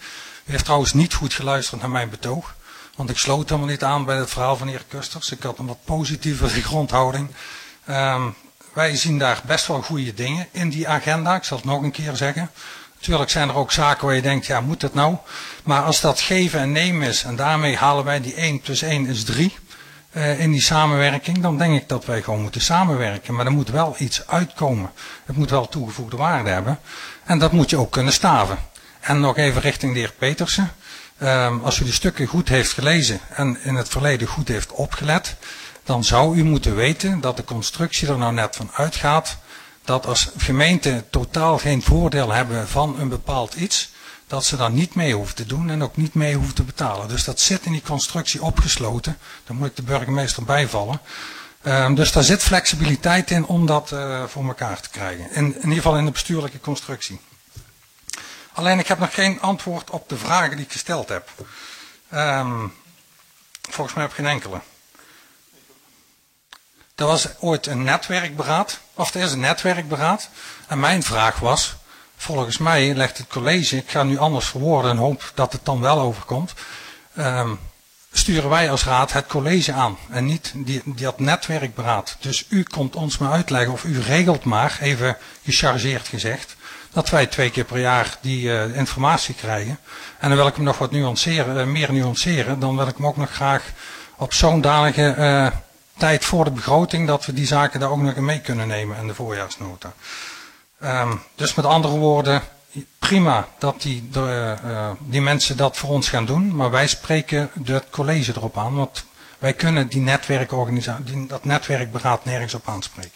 U heeft trouwens niet goed geluisterd naar mijn betoog. Want ik sloot helemaal niet aan bij het verhaal van de heer Kusters. Ik had een wat positievere grondhouding. Wij zien daar best wel goede dingen in die agenda. Ik zal het nog een keer zeggen. Natuurlijk zijn er ook zaken waar je denkt, ja, moet het nou? Maar als dat geven en nemen is, en daarmee halen wij die 1 + 1 is 3 in die samenwerking, dan denk ik dat wij gewoon moeten samenwerken. Maar er moet wel iets uitkomen. Het moet wel toegevoegde waarde hebben. En dat moet je ook kunnen staven. En nog even richting de heer Petersen. Als u de stukken goed heeft gelezen en in het verleden goed heeft opgelet, dan zou u moeten weten dat de constructie er nou net van uitgaat dat als gemeenten totaal geen voordeel hebben van een bepaald iets, dat ze daar niet mee hoeven te doen en ook niet mee hoeven te betalen. Dus dat zit in die constructie opgesloten. Daar moet ik de burgemeester bijvallen. Dus daar zit flexibiliteit in om dat voor elkaar te krijgen. In ieder geval in de bestuurlijke constructie. Alleen ik heb nog geen antwoord op de vragen die ik gesteld heb. Volgens mij heb ik geen enkele. Er was ooit een netwerkberaad, of er is een netwerkberaad. En mijn vraag was, volgens mij legt het college, ik ga nu anders verwoorden en hoop dat het dan wel overkomt. Sturen wij als raad het college aan en niet dat netwerkberaad. Dus u komt ons maar uitleggen of u regelt maar, even gechargeerd gezegd, dat wij 2 keer per jaar die informatie krijgen. En dan wil ik hem nog wat nuanceren, meer nuanceren. Dan wil ik hem ook nog graag op zo'n danige tijd voor de begroting, dat we die zaken daar ook nog in mee kunnen nemen in de voorjaarsnota. Dus met andere woorden, prima dat die mensen dat voor ons gaan doen, maar wij spreken het college erop aan, want wij kunnen dat netwerkberaad nergens op aanspreken.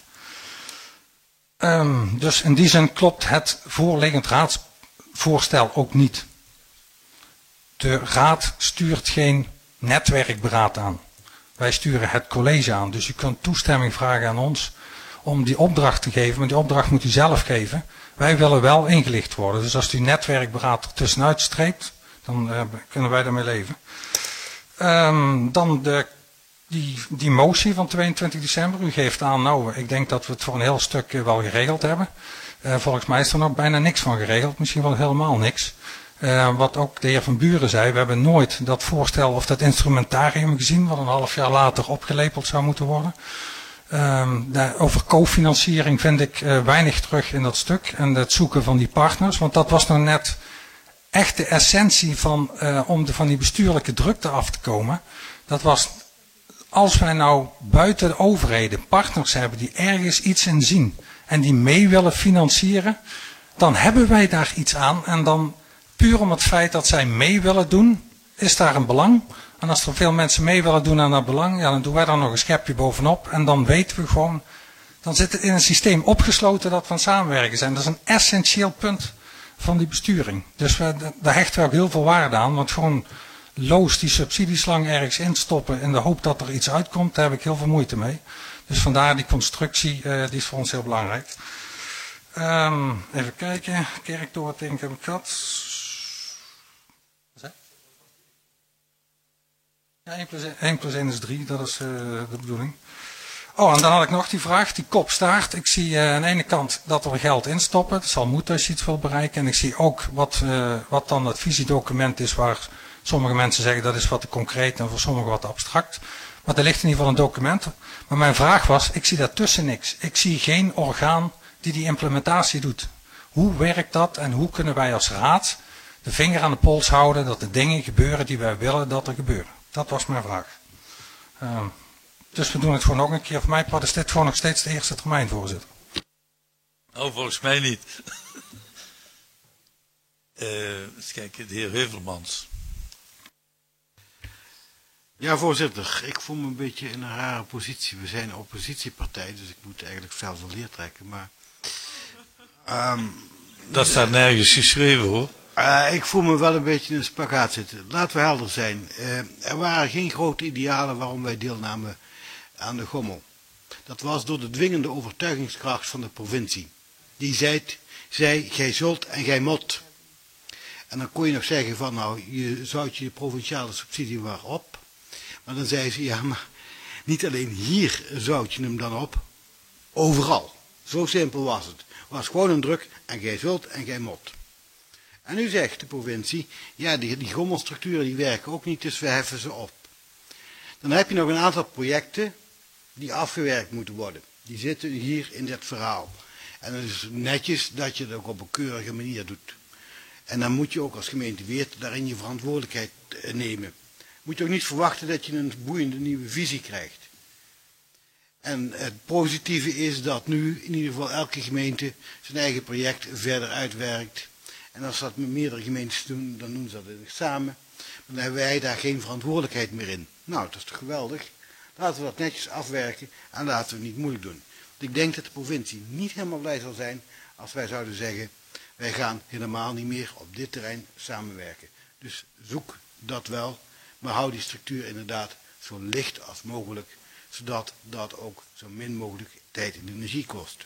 Dus in die zin klopt het voorliggend raadsvoorstel ook niet. De raad stuurt geen netwerkberaad aan. Wij sturen het college aan. Dus u kunt toestemming vragen aan ons om die opdracht te geven, maar die opdracht moet u zelf geven. Wij willen wel ingelicht worden. Dus als u netwerkberaad er tussenuit streept, dan kunnen wij daarmee leven. Dan die motie van 22 december. U geeft aan, nou, ik denk dat we het voor een heel stuk wel geregeld hebben. Volgens mij is er nog bijna niks van geregeld. Misschien wel helemaal niks. Wat ook de heer Van Buren zei, we hebben nooit dat voorstel of dat instrumentarium gezien, wat een half jaar later opgelepeld zou moeten worden. Over cofinanciering vind ik weinig terug in dat stuk en het zoeken van die partners, want dat was nou net echt de essentie van, om van die bestuurlijke drukte af te komen. Dat was, als wij nou buiten de overheden partners hebben die ergens iets in zien en die mee willen financieren, dan hebben wij daar iets aan en dan puur om het feit dat zij mee willen doen, is daar een belang. En als er veel mensen mee willen doen aan dat belang, ja, dan doen wij daar nog een schepje bovenop. En dan weten we gewoon, dan zit het in een systeem opgesloten dat we aan het samenwerken zijn. Dat is een essentieel punt van die besturing. Dus daar hechten we ook heel veel waarde aan. Want gewoon loos die subsidieslang ergens instoppen in de hoop dat er iets uitkomt, daar heb ik heel veel moeite mee. Dus vandaar die constructie, die is voor ons heel belangrijk. Even kijken, kerktoren denk ik heb ik gehad. Ja, 1 + 1 is 3, dat is de bedoeling. Oh, en dan had ik nog die vraag, die kopstaart. Ik zie aan de ene kant dat we geld instoppen. Dat zal moeten als je iets wil bereiken. En ik zie ook wat dan het visiedocument is, waar sommige mensen zeggen dat is wat te concreet en voor sommigen wat te abstract. Maar er ligt in ieder geval een document. Maar mijn vraag was, ik zie daartussen niks. Ik zie geen orgaan die implementatie doet. Hoe werkt dat en hoe kunnen wij als raad de vinger aan de pols houden dat de dingen gebeuren die wij willen dat er gebeuren? Dat was mijn vraag. Dus we doen het gewoon nog een keer. Voor mij is dit gewoon nog steeds de eerste termijn, voorzitter. Nou, volgens mij niet. Eens kijken, de heer Heuvelmans. Ja, voorzitter. Ik voel me een beetje in een rare positie. We zijn een oppositiepartij, dus ik moet eigenlijk fel van leer trekken. Maar, dat staat nergens geschreven, hoor. Ik voel me wel een beetje in een spagaat zitten. Laten we helder zijn. Er waren geen grote idealen waarom wij deelnamen aan de Gommel. Dat was door de dwingende overtuigingskracht van de provincie. Die zei, gij zult en gij mot. En dan kon je nog zeggen van, nou, je zout je provinciale subsidie maar op. Maar dan zei ze, ja, maar niet alleen hier zout je hem dan op, overal. Zo simpel was het. Het was gewoon een druk en gij zult en gij mot. En nu zegt de provincie, ja, die gommelstructuren die werken ook niet, dus we heffen ze op. Dan heb je nog een aantal projecten die afgewerkt moeten worden. Die zitten hier in dit verhaal. En het is netjes dat je het ook op een keurige manier doet. En dan moet je ook als gemeente Weert daarin je verantwoordelijkheid nemen. Moet je ook niet verwachten dat je een boeiende nieuwe visie krijgt. En het positieve is dat nu in ieder geval elke gemeente zijn eigen project verder uitwerkt. En als dat met meerdere gemeentes doen, dan doen ze dat samen. Maar dan hebben wij daar geen verantwoordelijkheid meer in. Nou, dat is toch geweldig. Laten we dat netjes afwerken en laten we het niet moeilijk doen. Want ik denk dat de provincie niet helemaal blij zal zijn als wij zouden zeggen, wij gaan helemaal niet meer op dit terrein samenwerken. Dus zoek dat wel, maar hou die structuur inderdaad zo licht als mogelijk, zodat dat ook zo min mogelijk tijd en energie kost.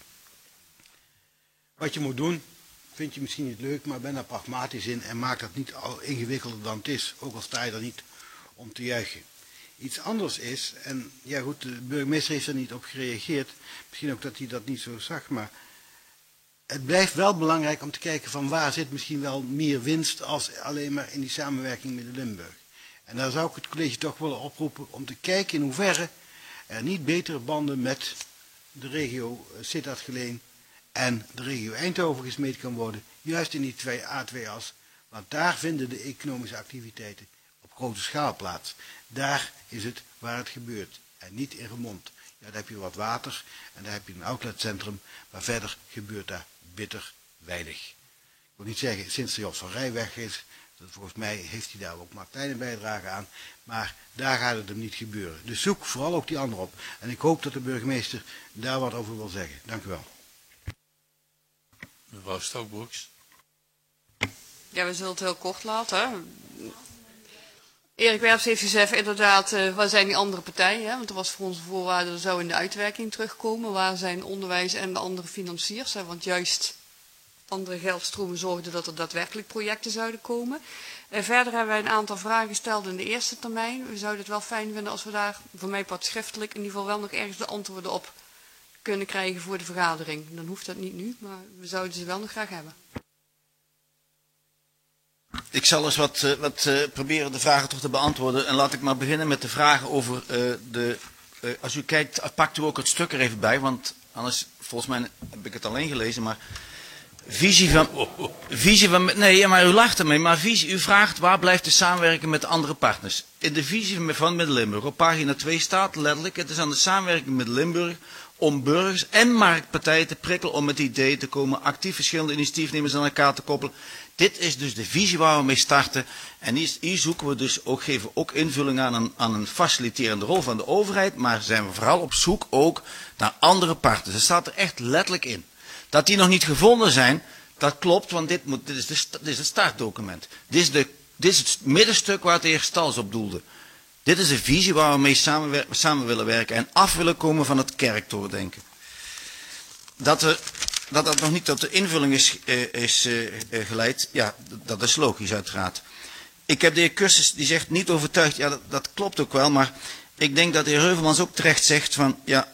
Wat je moet doen, vind je misschien niet leuk, maar ben daar pragmatisch in en maak dat niet al ingewikkelder dan het is, ook al sta je er niet om te juichen. Iets anders is, en ja goed, de burgemeester heeft er niet op gereageerd, misschien ook dat hij dat niet zo zag, maar het blijft wel belangrijk om te kijken van waar zit misschien wel meer winst als alleen maar in die samenwerking met de Limburg. En daar zou ik het college toch willen oproepen om te kijken in hoeverre er niet betere banden met de regio Sittard-Geleen en de regio Eindhoven gesmeed kan worden, juist in die A2-as, want daar vinden de economische activiteiten op grote schaal plaats. Daar is het waar het gebeurt en niet in Remont. Ja, daar heb je wat water en daar heb je een outletcentrum, maar verder gebeurt daar bitter weinig. Ik wil niet zeggen, sinds de Jos van Rij weg is, volgens mij heeft hij daar ook maar kleine bijdrage aan, maar daar gaat het hem niet gebeuren. Dus zoek vooral ook die andere op. En ik hoop dat de burgemeester daar wat over wil zeggen. Dank u wel. Mevrouw Stokbroeks. Ja, we zullen het heel kort laten. Erik Werps heeft gezegd, inderdaad, waar zijn die andere partijen? Hè? Want er was voor onze voorwaarde, dat zou in de uitwerking terugkomen. Waar zijn onderwijs en de andere financiers? Hè? Want juist andere geldstromen zorgden dat er daadwerkelijk projecten zouden komen. Verder hebben wij een aantal vragen gesteld in de eerste termijn. We zouden het wel fijn vinden als we daar, voor mij part schriftelijk, in ieder geval wel nog ergens de antwoorden op kunnen krijgen voor de vergadering. Dan hoeft dat niet nu, maar we zouden ze wel nog graag hebben. Ik zal eens wat proberen de vragen toch te beantwoorden. En laat ik maar beginnen met de vragen over als u kijkt, pakt u ook het stuk er even bij, want anders, volgens mij heb ik het alleen gelezen, maar visie van nee, maar u lacht ermee, maar u vraagt waar blijft de samenwerking met de andere partners. In de visie van Midden-Limburg, op pagina 2 staat letterlijk, het is aan de samenwerking met Limburg om burgers en marktpartijen te prikkelen om met ideeën te komen, actief verschillende initiatiefnemers aan elkaar te koppelen. Dit is dus de visie waar we mee starten. En hier zoeken we dus ook, geven we ook invulling aan een faciliterende rol van de overheid, maar zijn we vooral op zoek ook naar andere partners. Dat staat er echt letterlijk in. Dat die nog niet gevonden zijn, dat klopt, want dit is het startdocument. Dit is het middenstuk waar de heer Stals op doelde. Dit is de visie waar we mee samen willen werken en af willen komen van het kerktorendenken. Dat nog niet tot de invulling is geleid, ja, dat is logisch uiteraard. Ik heb de heer Kussens, die zegt niet overtuigd, ja, dat klopt ook wel, maar ik denk dat de heer Heuvelmans ook terecht zegt van, ja,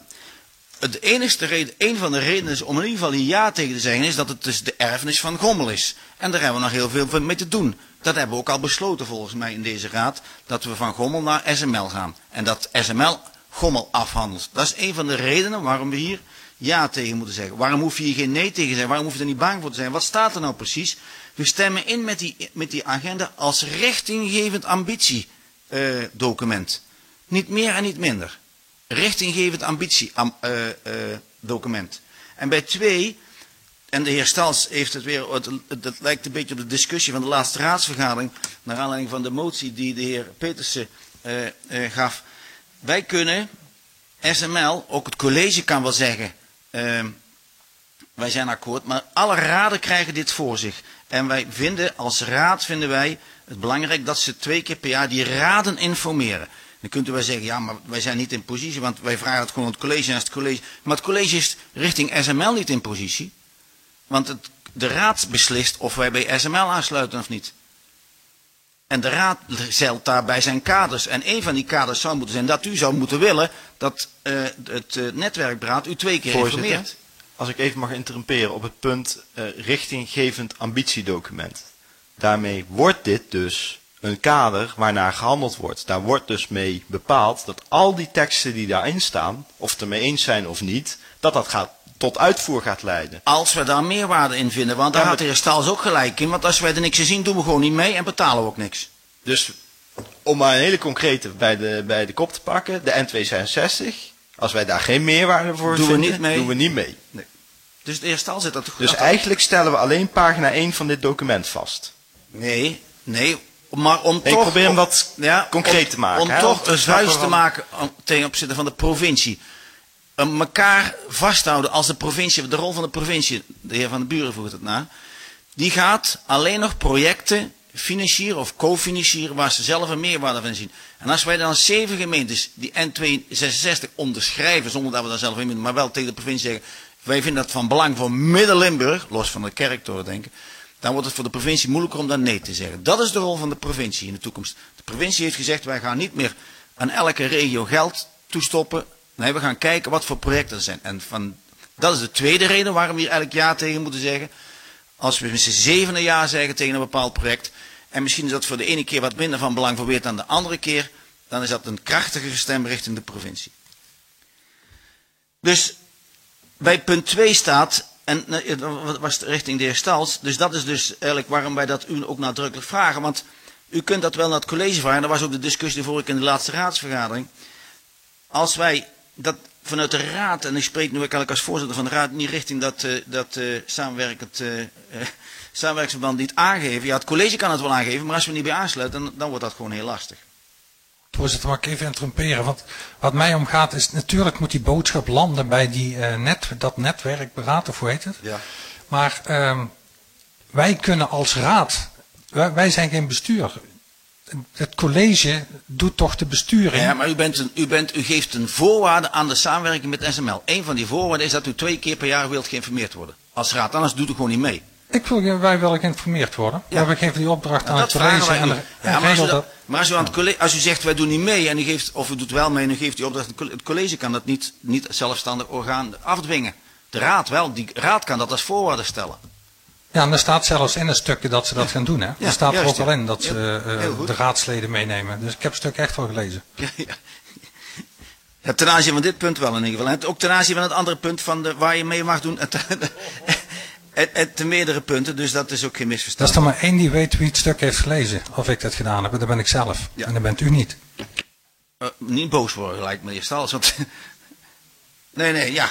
een van de redenen is om in ieder geval hier ja tegen te zeggen, is dat het dus de erfenis van Gommel is. En daar hebben we nog heel veel mee te doen. Dat hebben we ook al besloten volgens mij in deze raad, dat we van Gommel naar SML gaan. En dat SML Gommel afhandelt. Dat is een van de redenen waarom we hier ja tegen moeten zeggen. Waarom hoef je hier geen nee tegen te zijn? Waarom hoef je er niet bang voor te zijn? Wat staat er nou precies? We stemmen in met die agenda als richtinggevend ambitiedocument. Niet meer en niet minder. Richtinggevend ambitiedocument. En bij 2, en de heer Stals heeft het weer, dat lijkt een beetje op de discussie van de laatste raadsvergadering, naar aanleiding van de motie die de heer Petersen gaf. Wij kunnen, SML, ook het college kan wel zeggen, wij zijn akkoord, maar alle raden krijgen dit voor zich. En wij vinden, als raad vinden wij het belangrijk dat ze 2 keer per jaar die raden informeren. Dan kunt u wel zeggen, ja, maar wij zijn niet in positie, want wij vragen het gewoon aan het college en het college. Maar het college is richting SML niet in positie. Want de raad beslist of wij bij SML aansluiten of niet. En de raad stelt daarbij zijn kaders. En een van die kaders zou moeten zijn dat u zou moeten willen dat het netwerkberaad u 2 keer informeert. Als ik even mag interrumperen op het punt richtinggevend ambitiedocument. Daarmee wordt dit dus een kader waarnaar gehandeld wordt. Daar wordt dus mee bepaald dat al die teksten die daarin staan, of het ermee eens zijn of niet, dat tot uitvoer gaat leiden. Als we daar meerwaarde in vinden, want daar had de heer Stals ook gelijk in. Want als wij er niks zien, doen we gewoon niet mee en betalen we ook niks. Dus om maar een hele concrete bij de kop te pakken, de N266, als wij daar geen meerwaarde voor vinden, doen we niet mee. Nee. Dus de heer Stals zit dat toch. Dus eigenlijk stellen we alleen pagina 1 van dit document vast. Nee, maar om ik toch... probeer hem wat concreet te maken. Om toch een vuist te maken ten opzichte van de provincie. Elkaar vasthouden als de provincie, de rol van de provincie, de heer Van den Buren voert het na, die gaat alleen nog projecten financieren of cofinancieren waar ze zelf een meerwaarde van zien. En als wij dan 7 gemeentes die N266 onderschrijven, zonder dat we daar zelf in moeten, maar wel tegen de provincie zeggen, wij vinden dat van belang voor Midden-Limburg, los van de kerktoren denken, dan wordt het voor de provincie moeilijker om daar nee te zeggen. Dat is de rol van de provincie in de toekomst. De provincie heeft gezegd, wij gaan niet meer aan elke regio geld toestoppen. Nee, we gaan kijken wat voor projecten er zijn. En dat is de tweede reden waarom we hier elk jaar tegen moeten zeggen. Als we met z'n 7e jaar zeggen tegen een bepaald project, en misschien is dat voor de ene keer wat minder van belang voor Weert dan de andere keer, dan is dat een krachtige stem richting de provincie. Dus bij punt 2 staat, en dat was richting de heer Stals, dus dat is dus eigenlijk waarom wij dat u ook nadrukkelijk vragen. Want u kunt dat wel naar het college vragen, dat was ook de discussie vorige in de laatste raadsvergadering. Als wij dat vanuit de raad, en ik spreek nu ook als voorzitter van de raad, niet richting dat samenwerkingsverband niet aangeven. Ja, het college kan het wel aangeven, maar als we niet bij aansluiten, dan wordt dat gewoon heel lastig. Voorzitter, mag ik even interromperen? Want wat mij omgaat is, natuurlijk moet die boodschap landen bij dat netwerkberaad, of hoe heet het? Ja. Maar wij kunnen als raad, wij zijn geen bestuur. Het college doet toch de besturing. Ja, maar u geeft een voorwaarde aan de samenwerking met SML. Een van die voorwaarden is dat u 2 keer per jaar wilt geïnformeerd worden. Als raad, anders doet u gewoon niet mee. Wij willen geïnformeerd worden. Ja. We geven die opdracht aan het college. Maar als u zegt wij doen niet mee en u geeft, of u doet wel mee en u geeft die opdracht, het college kan dat niet zelfstandig orgaan afdwingen. De raad wel, die raad kan dat als voorwaarde stellen. Ja, en er staat zelfs in een stukje dat ze dat gaan doen. Hè? Er staat er ook al in dat ze de raadsleden meenemen. Dus ik heb het stuk echt wel gelezen. Ja, ten aanzien van dit punt wel in ieder geval. En ook ten aanzien van het andere punt waar je mee mag doen. En te meerdere punten, dus dat is ook geen misverstand. Dat is er maar één die weet wie het stuk heeft gelezen. Of ik dat gedaan heb, dat ben ik zelf. Ja. En dat bent u niet. Niet boos worden, lijkt meneer Stals. Want nee, ja.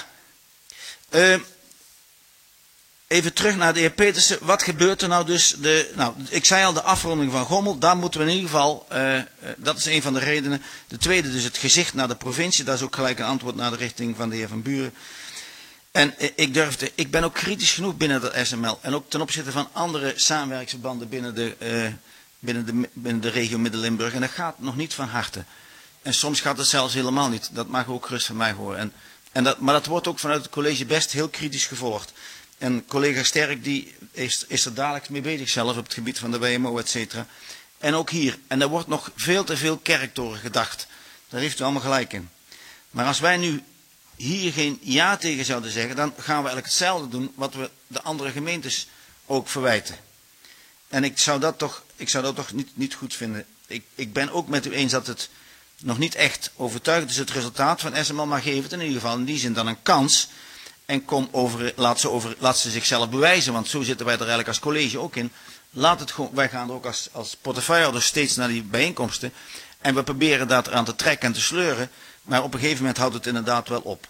Even terug naar de heer Petersen. Wat gebeurt er nou dus? Ik zei al, de afronding van Gommel. Daar moeten we in ieder geval, dat is een van de redenen. De tweede dus het gezicht naar de provincie. Dat is ook gelijk een antwoord naar de richting van de heer Van Buren. En ik ben ook kritisch genoeg binnen de SML. En ook ten opzichte van andere samenwerkingsverbanden binnen de regio Midden-Limburg. En dat gaat nog niet van harte. En soms gaat het zelfs helemaal niet. Dat mag ook gerust van mij horen. Maar dat wordt ook vanuit het college best heel kritisch gevolgd. En collega Sterk die is er dadelijk mee bezig zelf op het gebied van de WMO, et cetera. En ook hier. En er wordt nog veel te veel kerktoren gedacht. Daar heeft u allemaal gelijk in. Maar als wij nu hier geen ja tegen zouden zeggen, dan gaan we eigenlijk hetzelfde doen wat we de andere gemeentes ook verwijten. En ik zou dat toch niet goed vinden. Ik ben ook met u eens dat het nog niet echt overtuigend is het resultaat van SML, maar geef het in ieder geval in die zin dan een kans. En laat ze zichzelf bewijzen, want zo zitten wij er eigenlijk als college ook in. Wij gaan er ook als portefeuillehouders steeds naar die bijeenkomsten. En we proberen dat eraan te trekken en te sleuren. Maar op een gegeven moment houdt het inderdaad wel op.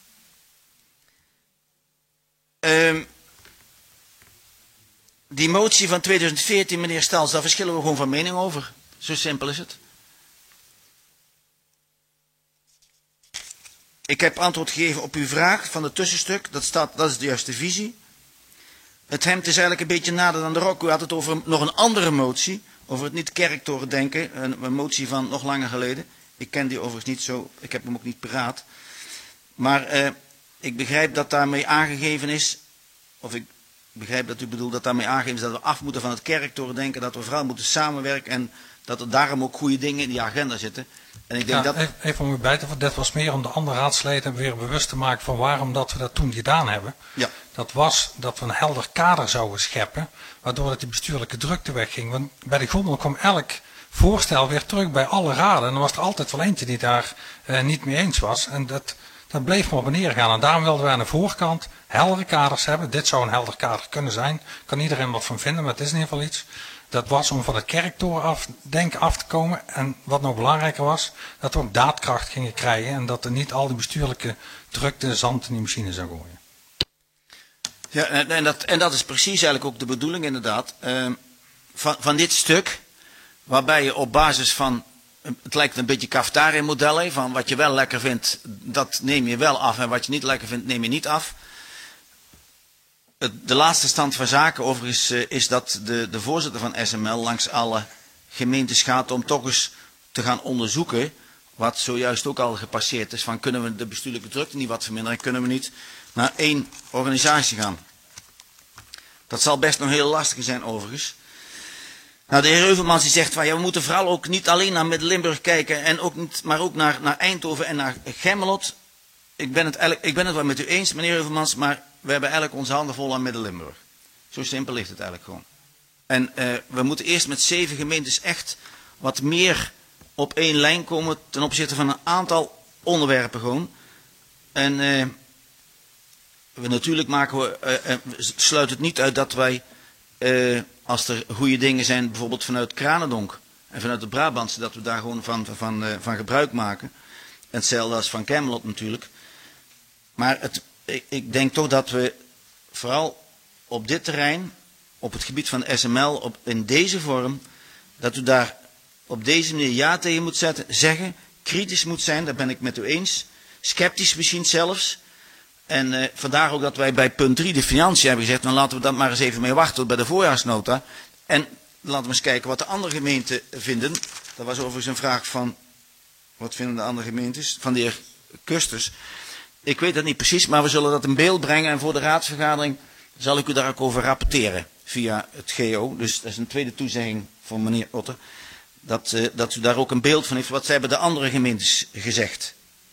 Die motie van 2014, meneer Stals, daar verschillen we gewoon van mening over. Zo simpel is het. Ik heb antwoord gegeven op uw vraag van het tussenstuk. Dat is de juiste visie. Het hemd is eigenlijk een beetje nader dan de rok. U had het over nog een andere motie. Over het niet kerktoren denken. Een motie van nog langer geleden. Ik ken die overigens niet zo. Ik heb hem ook niet paraat. Maar ik begrijp dat daarmee aangegeven is. Of ik begrijp dat u bedoelt dat daarmee aangeeft dat we af moeten van het kerktorendenken, dat we vooral moeten samenwerken en dat er daarom ook goede dingen in die agenda zitten. En ik denk dat... Even om u bij te voegen, dit was meer om de andere raadsleden weer bewust te maken van waarom dat we dat toen gedaan hebben. Ja. Dat was dat we een helder kader zouden scheppen, waardoor dat die bestuurlijke drukte wegging. Want bij de Gommel kwam elk voorstel weer terug bij alle raden. En dan was er altijd wel eentje die daar niet mee eens was. En dat bleef maar op en neer gaan. En daarom wilden wij aan de voorkant heldere kaders hebben. Dit zou een helder kader kunnen zijn. Kan iedereen wat van vinden, maar het is in ieder geval iets. Dat was om van het kerktorendenken af te komen. En wat nog belangrijker was, dat we ook daadkracht gingen krijgen. En dat er niet al die bestuurlijke drukte zand in die machine zou gooien. Ja, en dat is precies eigenlijk ook de bedoeling inderdaad. Van dit stuk, waarbij je op basis van, het lijkt een beetje cafetaria-model, van wat je wel lekker vindt, dat neem je wel af. En wat je niet lekker vindt, neem je niet af. De laatste stand van zaken overigens is dat de voorzitter van SML langs alle gemeentes gaat om toch eens te gaan onderzoeken, wat zojuist ook al gepasseerd is, van kunnen we de bestuurlijke drukte niet wat verminderen, kunnen we niet naar één organisatie gaan. Dat zal best nog heel lastig zijn overigens. Nou, de heer Heuvelmans die zegt van ja, we moeten vooral ook niet alleen naar Midden-Limburg kijken, en ook niet, maar ook naar Eindhoven en naar Gemmelot. Ik ben het wel met u eens, meneer Heuvelmans, maar we hebben eigenlijk onze handen vol aan Midden-Limburg. Zo simpel ligt het eigenlijk gewoon. En we moeten eerst met 7 gemeentes echt wat meer op één lijn komen ten opzichte van een aantal onderwerpen gewoon. En natuurlijk sluit het niet uit dat wij, als er goede dingen zijn, bijvoorbeeld vanuit Kranendonk en vanuit de Brabantse, dat we daar gewoon van gebruik maken. En hetzelfde als van Kemmelot natuurlijk. Maar ik denk toch dat we vooral op dit terrein, op het gebied van SML, in deze vorm, dat u daar op deze manier ja tegen moet zeggen, kritisch moet zijn, daar ben ik met u eens, sceptisch misschien zelfs. En vandaar ook dat wij bij punt 3 de financiën hebben gezegd, dan laten we dat maar eens even mee wachten tot bij de voorjaarsnota. En laten we eens kijken wat de andere gemeenten vinden. Dat was overigens een vraag van, wat vinden de andere gemeentes? Van de heer Kusters. Ik weet dat niet precies, maar we zullen dat in beeld brengen en voor de raadsvergadering zal ik u daar ook over rapporteren via het GO. Dus dat is een tweede toezegging van meneer Otter. Dat u daar ook een beeld van heeft wat zij hebben de andere gemeentes gezegd.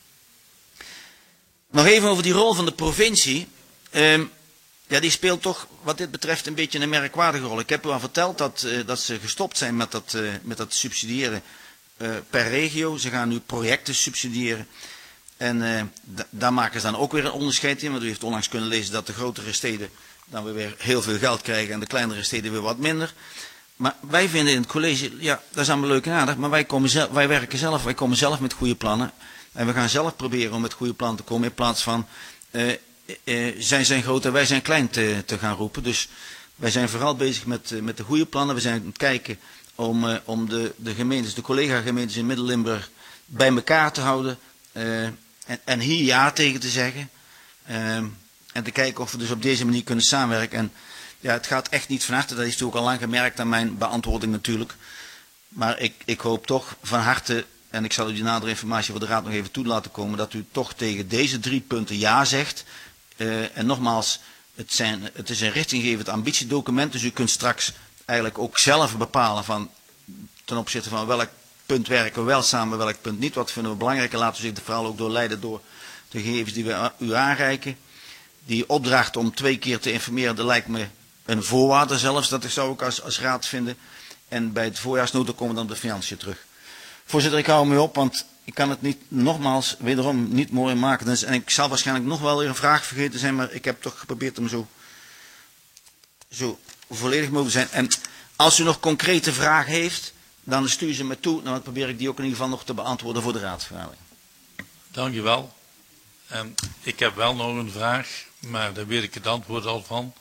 Nog even over die rol van de provincie. Ja, die speelt toch wat dit betreft een beetje een merkwaardige rol. Ik heb u al verteld dat ze gestopt zijn met dat subsidiëren per regio. Ze gaan nu projecten subsidiëren. En daar maken ze dan ook weer een onderscheid in. Want u heeft onlangs kunnen lezen dat de grotere steden dan weer heel veel geld krijgen en de kleinere steden weer wat minder. Maar wij vinden in het college, ja, dat is allemaal leuk en aardig, maar wij komen zelf met goede plannen. En we gaan zelf proberen om met goede plannen te komen in plaats van zij zijn groot en wij zijn klein te gaan roepen. Dus wij zijn vooral bezig met de goede plannen. We zijn aan het kijken om de gemeentes, de collega-gemeentes in Midden-Limburg bij elkaar te houden. En hier ja tegen te zeggen. En te kijken of we dus op deze manier kunnen samenwerken. En ja, het gaat echt niet van harte. Dat is natuurlijk al lang gemerkt aan mijn beantwoording natuurlijk. Maar ik hoop toch van harte, en ik zal u die nadere informatie voor de raad nog even toe laten komen, dat u toch tegen deze 3 punten ja zegt. En nogmaals, het is een richtinggevend ambitiedocument. Dus u kunt straks eigenlijk ook zelf bepalen van, ten opzichte van welk punt werken we wel samen, welk punt niet. Wat vinden we belangrijk? En laten we zich vooral ook doorleiden door de gegevens die we u aanreiken. Die opdracht om 2 keer te informeren, dat lijkt me een voorwaarde zelfs. Dat zou ik als raad vinden. En bij het voorjaarsnota komen we dan op de financiën terug. Voorzitter, ik hou me op, want ik kan het niet nogmaals wederom niet mooi maken. Dus, en ik zal waarschijnlijk nog wel weer een vraag vergeten zijn, maar ik heb toch geprobeerd om zo volledig mogelijk te zijn. En als u nog concrete vragen heeft, dan stuur ze me toe. Dan probeer ik die ook in ieder geval nog te beantwoorden voor de raadsvergadering. Dank u wel. Ik heb wel nog een vraag, maar daar weet ik het antwoord al van.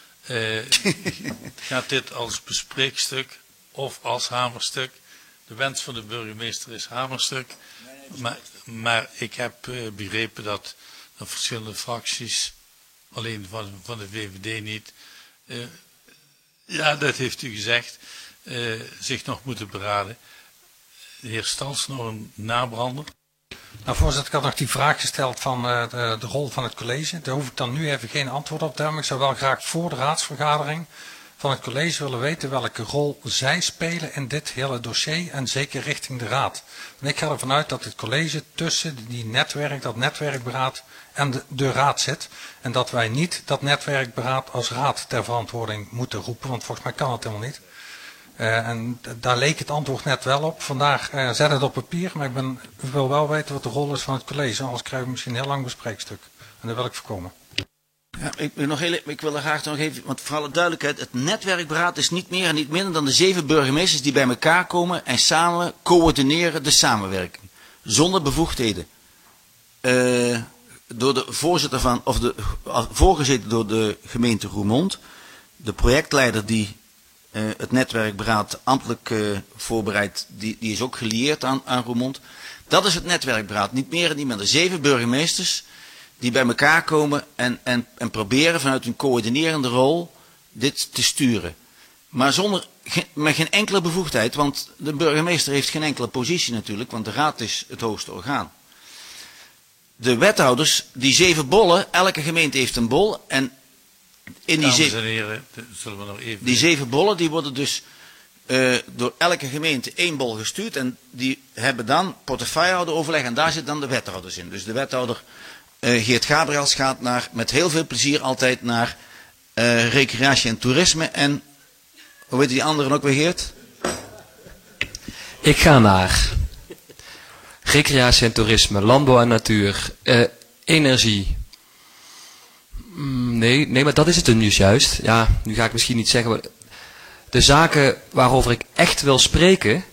Gaat dit als bespreekstuk of als hamerstuk? De wens van de burgemeester is hamerstuk. Maar ik heb begrepen dat de verschillende fracties, alleen van de VVD niet, ja, dat heeft u gezegd, zich nog moeten beraden. De heer Stans, nog een nabrander. Nou, voorzitter, ik had nog die vraag gesteld van de rol van het college. Daar hoef ik dan nu even geen antwoord op te hebben. Ik zou wel graag voor de raadsvergadering van het college willen weten welke rol zij spelen in dit hele dossier en zeker richting de raad. En ik ga ervan uit dat het college tussen dat netwerkberaad en de raad zit. En dat wij niet dat netwerkberaad als raad ter verantwoording moeten roepen, want volgens mij kan het helemaal niet. En daar leek het antwoord net wel op. Vandaar zet het op papier, maar ik wil wel weten wat de rol is van het college. Anders krijgen we misschien een heel lang bespreekstuk. En dat wil ik voorkomen. Ja, ik wil er graag nog even, want voor alle duidelijkheid, het netwerkberaad is niet meer en niet minder dan de 7 burgemeesters die bij elkaar komen en samen coördineren de samenwerking. Zonder bevoegdheden. Door de voorzitter van, voorgezeten door de gemeente Roermond, de projectleider die het netwerkberaad ambtelijk voorbereidt, die is ook gelieerd aan Roermond. Dat is het netwerkberaad, niet meer en niet minder. 7 burgemeesters die bij elkaar komen en proberen vanuit een coördinerende rol dit te sturen. Maar met geen enkele bevoegdheid, want de burgemeester heeft geen enkele positie natuurlijk, want de raad is het hoogste orgaan. De wethouders, die 7 bollen, elke gemeente heeft een bol en in die 7... Dames en heren, zullen we nog even... Die 7 bollen, die worden dus door elke gemeente 1 bol gestuurd en die hebben dan portefeuillehouderoverleg en daar zitten dan de wethouders in. Dus de wethouder Geert Gabriels gaat met heel veel plezier altijd naar recreatie en toerisme en, hoe heet die anderen ook weer, Geert? Ik ga naar recreatie en toerisme, landbouw en natuur, energie. Nee, maar dat is het nu juist. Ja, nu ga ik misschien niet zeggen. De zaken waarover ik echt wil spreken,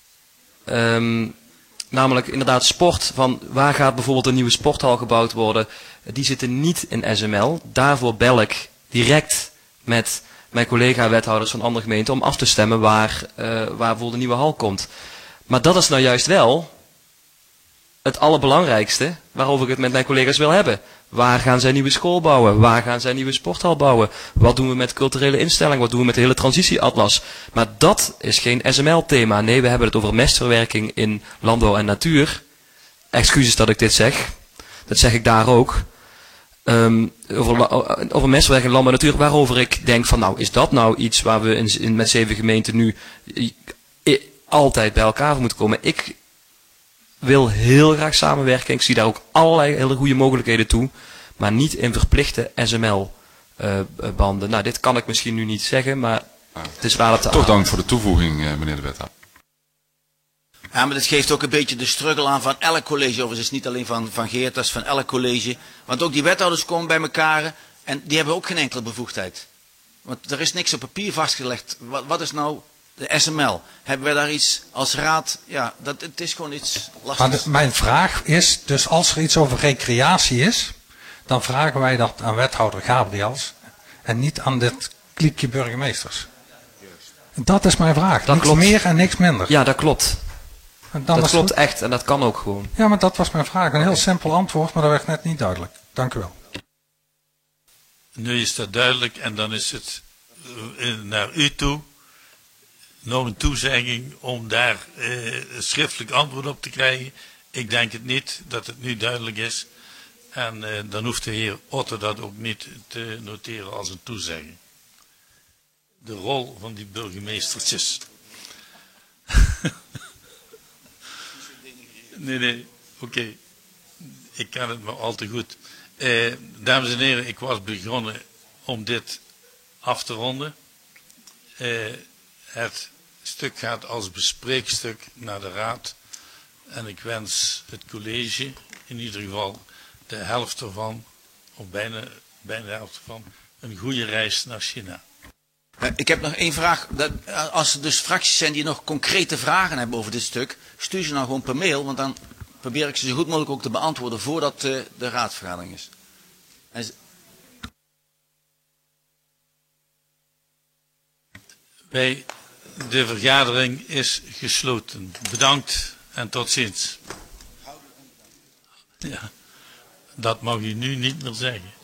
namelijk inderdaad sport, van waar gaat bijvoorbeeld een nieuwe sporthal gebouwd worden, die zitten niet in SML. Daarvoor bel ik direct met mijn collega-wethouders van andere gemeenten om af te stemmen waar bijvoorbeeld een nieuwe hal komt. Maar dat is nou juist wel het allerbelangrijkste waarover ik het met mijn collega's wil hebben. Waar gaan zij een nieuwe school bouwen? Waar gaan zij een nieuwe sporthal bouwen? Wat doen we met culturele instellingen? Wat doen we met de hele transitieatlas? Maar dat is geen SML-thema. Nee, we hebben het over mestverwerking in landbouw en natuur. Excuses dat ik dit zeg. Dat zeg ik daar ook. Over mestverwerking in landbouw en natuur. Waarover ik denk van, nou, is dat nou iets waar we met 7 gemeenten nu altijd bij elkaar voor moeten komen? Ik wil heel graag samenwerken. Ik zie daar ook allerlei hele goede mogelijkheden toe. Maar niet in verplichte SML-banden. Nou, dit kan ik misschien nu niet zeggen, maar het is waar op te Toch dank voor de toevoeging, meneer de wethouder. Ja, maar dat geeft ook een beetje de struggle aan van elk college. Overigens is het niet alleen van Geert, dat is van elk college. Want ook die wethouders komen bij elkaar en die hebben ook geen enkele bevoegdheid. Want er is niks op papier vastgelegd. Wat is nou de SML? Hebben wij daar iets als raad? Ja, het is gewoon iets lastigs. Maar mijn vraag is, dus als er iets over recreatie is, dan vragen wij dat aan wethouder Gabriels en niet aan dit kliekje burgemeesters. Dat is mijn vraag. Dat niks klopt. Meer en niks minder. Ja, dat klopt. Dat klopt echt en dat kan ook gewoon. Ja, maar dat was mijn vraag. Een heel simpel antwoord, maar dat werd net niet duidelijk. Dank u wel. Nu is dat duidelijk en dan is het naar u toe nog een toezegging om daar schriftelijk antwoord op te krijgen. Ik denk het niet dat het nu duidelijk is. En dan hoeft de heer Otter dat ook niet te noteren als een toezegging. De rol van die burgemeestertjes. Nee, oké. Ik kan het maar al te goed. Dames en heren, ik was begonnen om dit af te ronden. Het stuk gaat als bespreekstuk naar de raad. En ik wens het college, in ieder geval de helft ervan, of bijna de helft ervan, een goede reis naar China. Ik heb nog één vraag. Als er dus fracties zijn die nog concrete vragen hebben over dit stuk, stuur ze nou gewoon per mail, want dan probeer ik ze zo goed mogelijk ook te beantwoorden voordat de raadsvergadering is. De vergadering is gesloten. Bedankt en tot ziens. Ja, dat mag u nu niet meer zeggen.